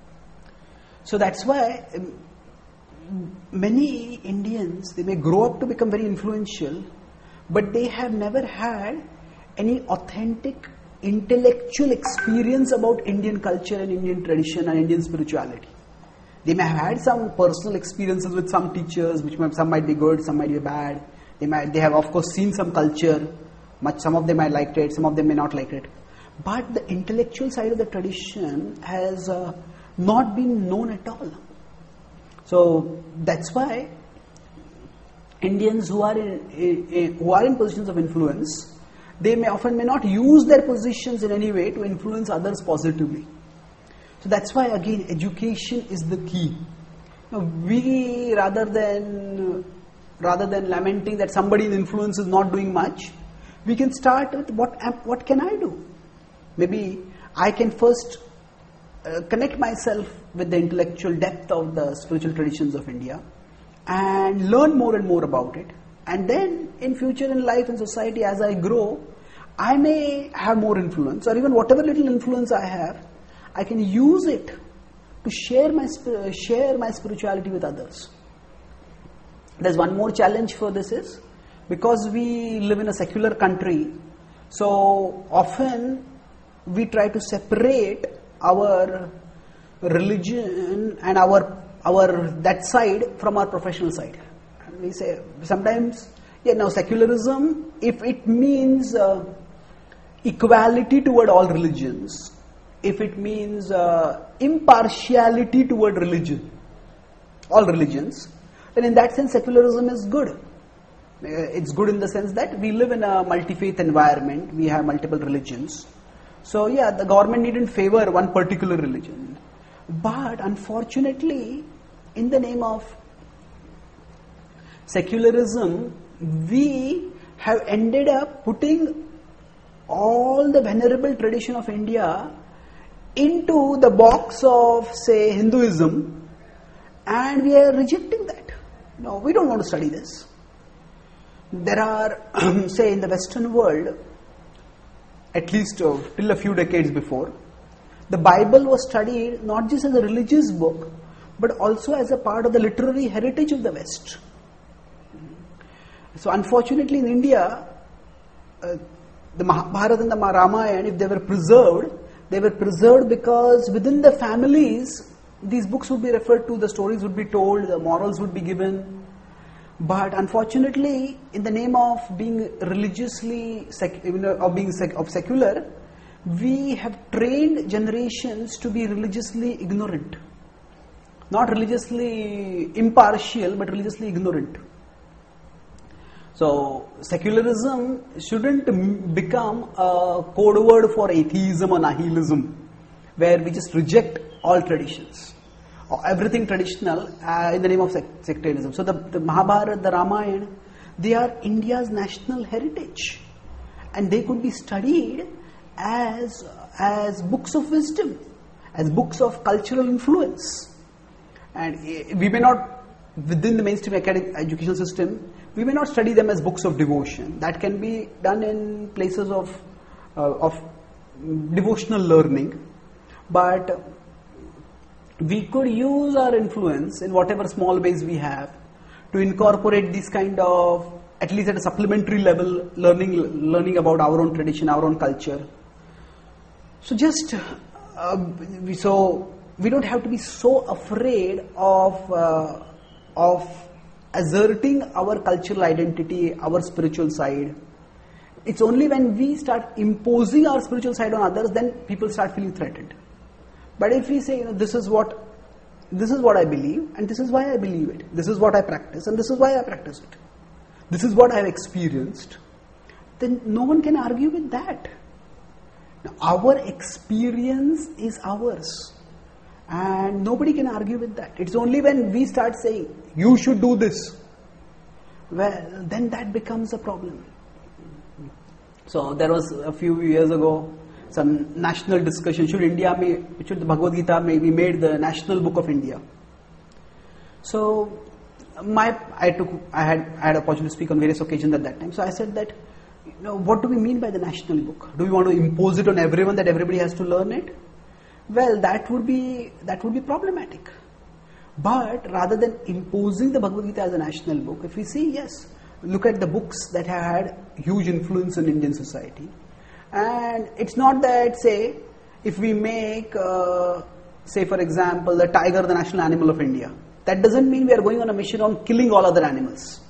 So that's why um, many Indians, they may grow up to become very influential, but they have never had any authentic intellectual experience about Indian culture and Indian tradition and Indian spirituality. They may have had some personal experiences with some teachers, which might, some might be good, some might be bad. They might, they have of course seen some culture. Much, some of them might liked it, some of them may not like it. But the intellectual side of the tradition has uh, not been known at all. So that's why Indians who are in, in, in who are in positions of influence, they may often may not use their positions in any way to influence others positively. So that's why again education is the key. Now, we rather than rather than lamenting that somebody in influence is not doing much, we can start with what what can I do? Maybe I can first uh, connect myself with the intellectual depth of the spiritual traditions of India and learn more and more about it. And then in future in life and society, as I grow, I may have more influence, or even whatever little influence I have, I can use it to share my share my spirituality with others. There's one more challenge for this is, because we live in a secular country, so often we try to separate our religion and our our that side from our professional side. And we say sometimes, yeah, now secularism, if it means uh, equality toward all religions, if it means uh, impartiality toward religion, all religions, then in that sense secularism is good. Uh, it's good in the sense that we live in a multi-faith environment, we have multiple religions. So yeah, the government needn't favor one particular religion. But unfortunately, in the name of secularism, we have ended up putting all the venerable tradition of India into the box of, say, Hinduism, and we are rejecting that. No, we don't want to study this. There are, say, in the Western world, at least uh, till a few decades before, the Bible was studied not just as a religious book, but also as a part of the literary heritage of the West. So unfortunately in India, uh, the Mahabharata and the Ramayana, if they were preserved, They were preserved because within the families, these books would be referred to, the stories would be told, the morals would be given. But unfortunately, in the name of being religiously, sec, you know, of being sec, of secular, we have trained generations to be religiously ignorant. Not religiously impartial, but religiously ignorant. So, secularism shouldn't become a code word for atheism or nihilism, where we just reject all traditions, or everything traditional uh, in the name of sec- sectarianism. So, the, the Mahabharata, the Ramayana, they are India's national heritage, and they could be studied as, as books of wisdom, as books of cultural influence. And we may not, within the mainstream academic educational system, we may not study them as books of devotion. That can be done in places of, uh, of devotional learning. But we could use our influence in whatever small ways we have to incorporate this kind of, at least at a supplementary level, learning, learning about our own tradition, our own culture. So just, uh, we, so we don't have to be so afraid of, uh, of asserting our cultural identity, our spiritual side. It's only when we start imposing our spiritual side on others, then people start feeling threatened. But if we say, you know, this is what, this is what I believe, and this is why I believe it. This is what I practice, and this is why I practice it. This is what I have experienced. Then no one can argue with that. Now, our experience is ours. And nobody can argue with that. It's only when we start saying, you should do this, well, then that becomes a problem. So there was a few years ago, some national discussion, should India, may, should the Bhagavad Gita may be made the national book of India? So my, I took, I had, I had opportunity to speak on various occasions at that time. So I said that, you know, what do we mean by the national book? Do we want to impose it on everyone that everybody has to learn it? Well, that would be that would be problematic. But rather than imposing the Bhagavad Gita as a national book, if we see, yes, look at the books that have had huge influence in Indian society. And it's not that, say, if we make, uh, say for example, the tiger the national animal of India, that doesn't mean we are going on a mission on killing all other animals.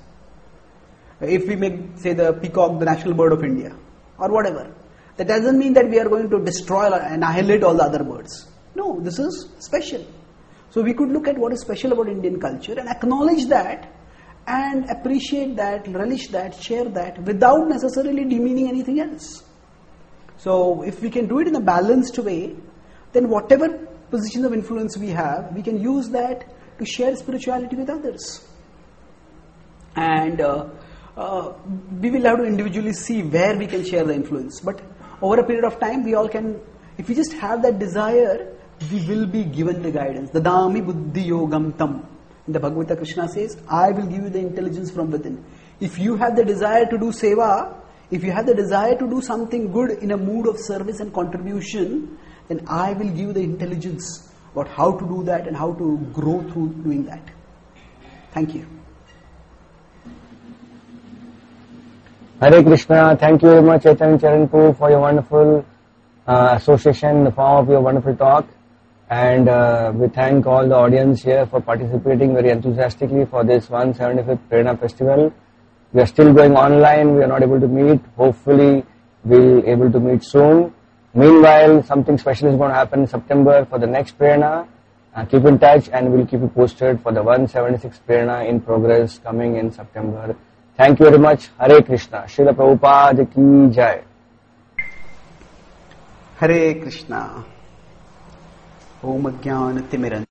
If we make, say, the peacock the national bird of India, or whatever, that doesn't mean that we are going to destroy or annihilate all the other birds. No, this is special. So we could look at what is special about Indian culture and acknowledge that and appreciate that, relish that, share that without necessarily demeaning anything else. So if we can do it in a balanced way, then whatever position of influence we have, we can use that to share spirituality with others. And uh, uh, we will have to individually see where we can share the influence. But over a period of time, we all can, if we just have that desire, we will be given the guidance. Dadami buddhi yogam tam. In the Bhagavad Gita, Krishna says, I will give you the intelligence from within. If you have the desire to do seva, if you have the desire to do something good in a mood of service and contribution, then I will give you the intelligence about how to do that and how to grow through doing that. Thank you. Hare Krishna. Thank you very much, Chaitanya Charanpur, for your wonderful uh, association in the form of your wonderful talk. And uh, we thank all the audience here for participating very enthusiastically for this one hundred seventy-fifth Prerna Festival. We are still going online. We are not able to meet. Hopefully, we'll be able to meet soon. Meanwhile, something special is going to happen in September for the next Prerna. Uh, keep in touch and we'll keep you posted for the one hundred seventy-sixth Prerna in progress coming in September. Thank you very much. Hare Krishna. Srila Prabhupada ki jai. Hare Krishna. Om Jnana Timiran.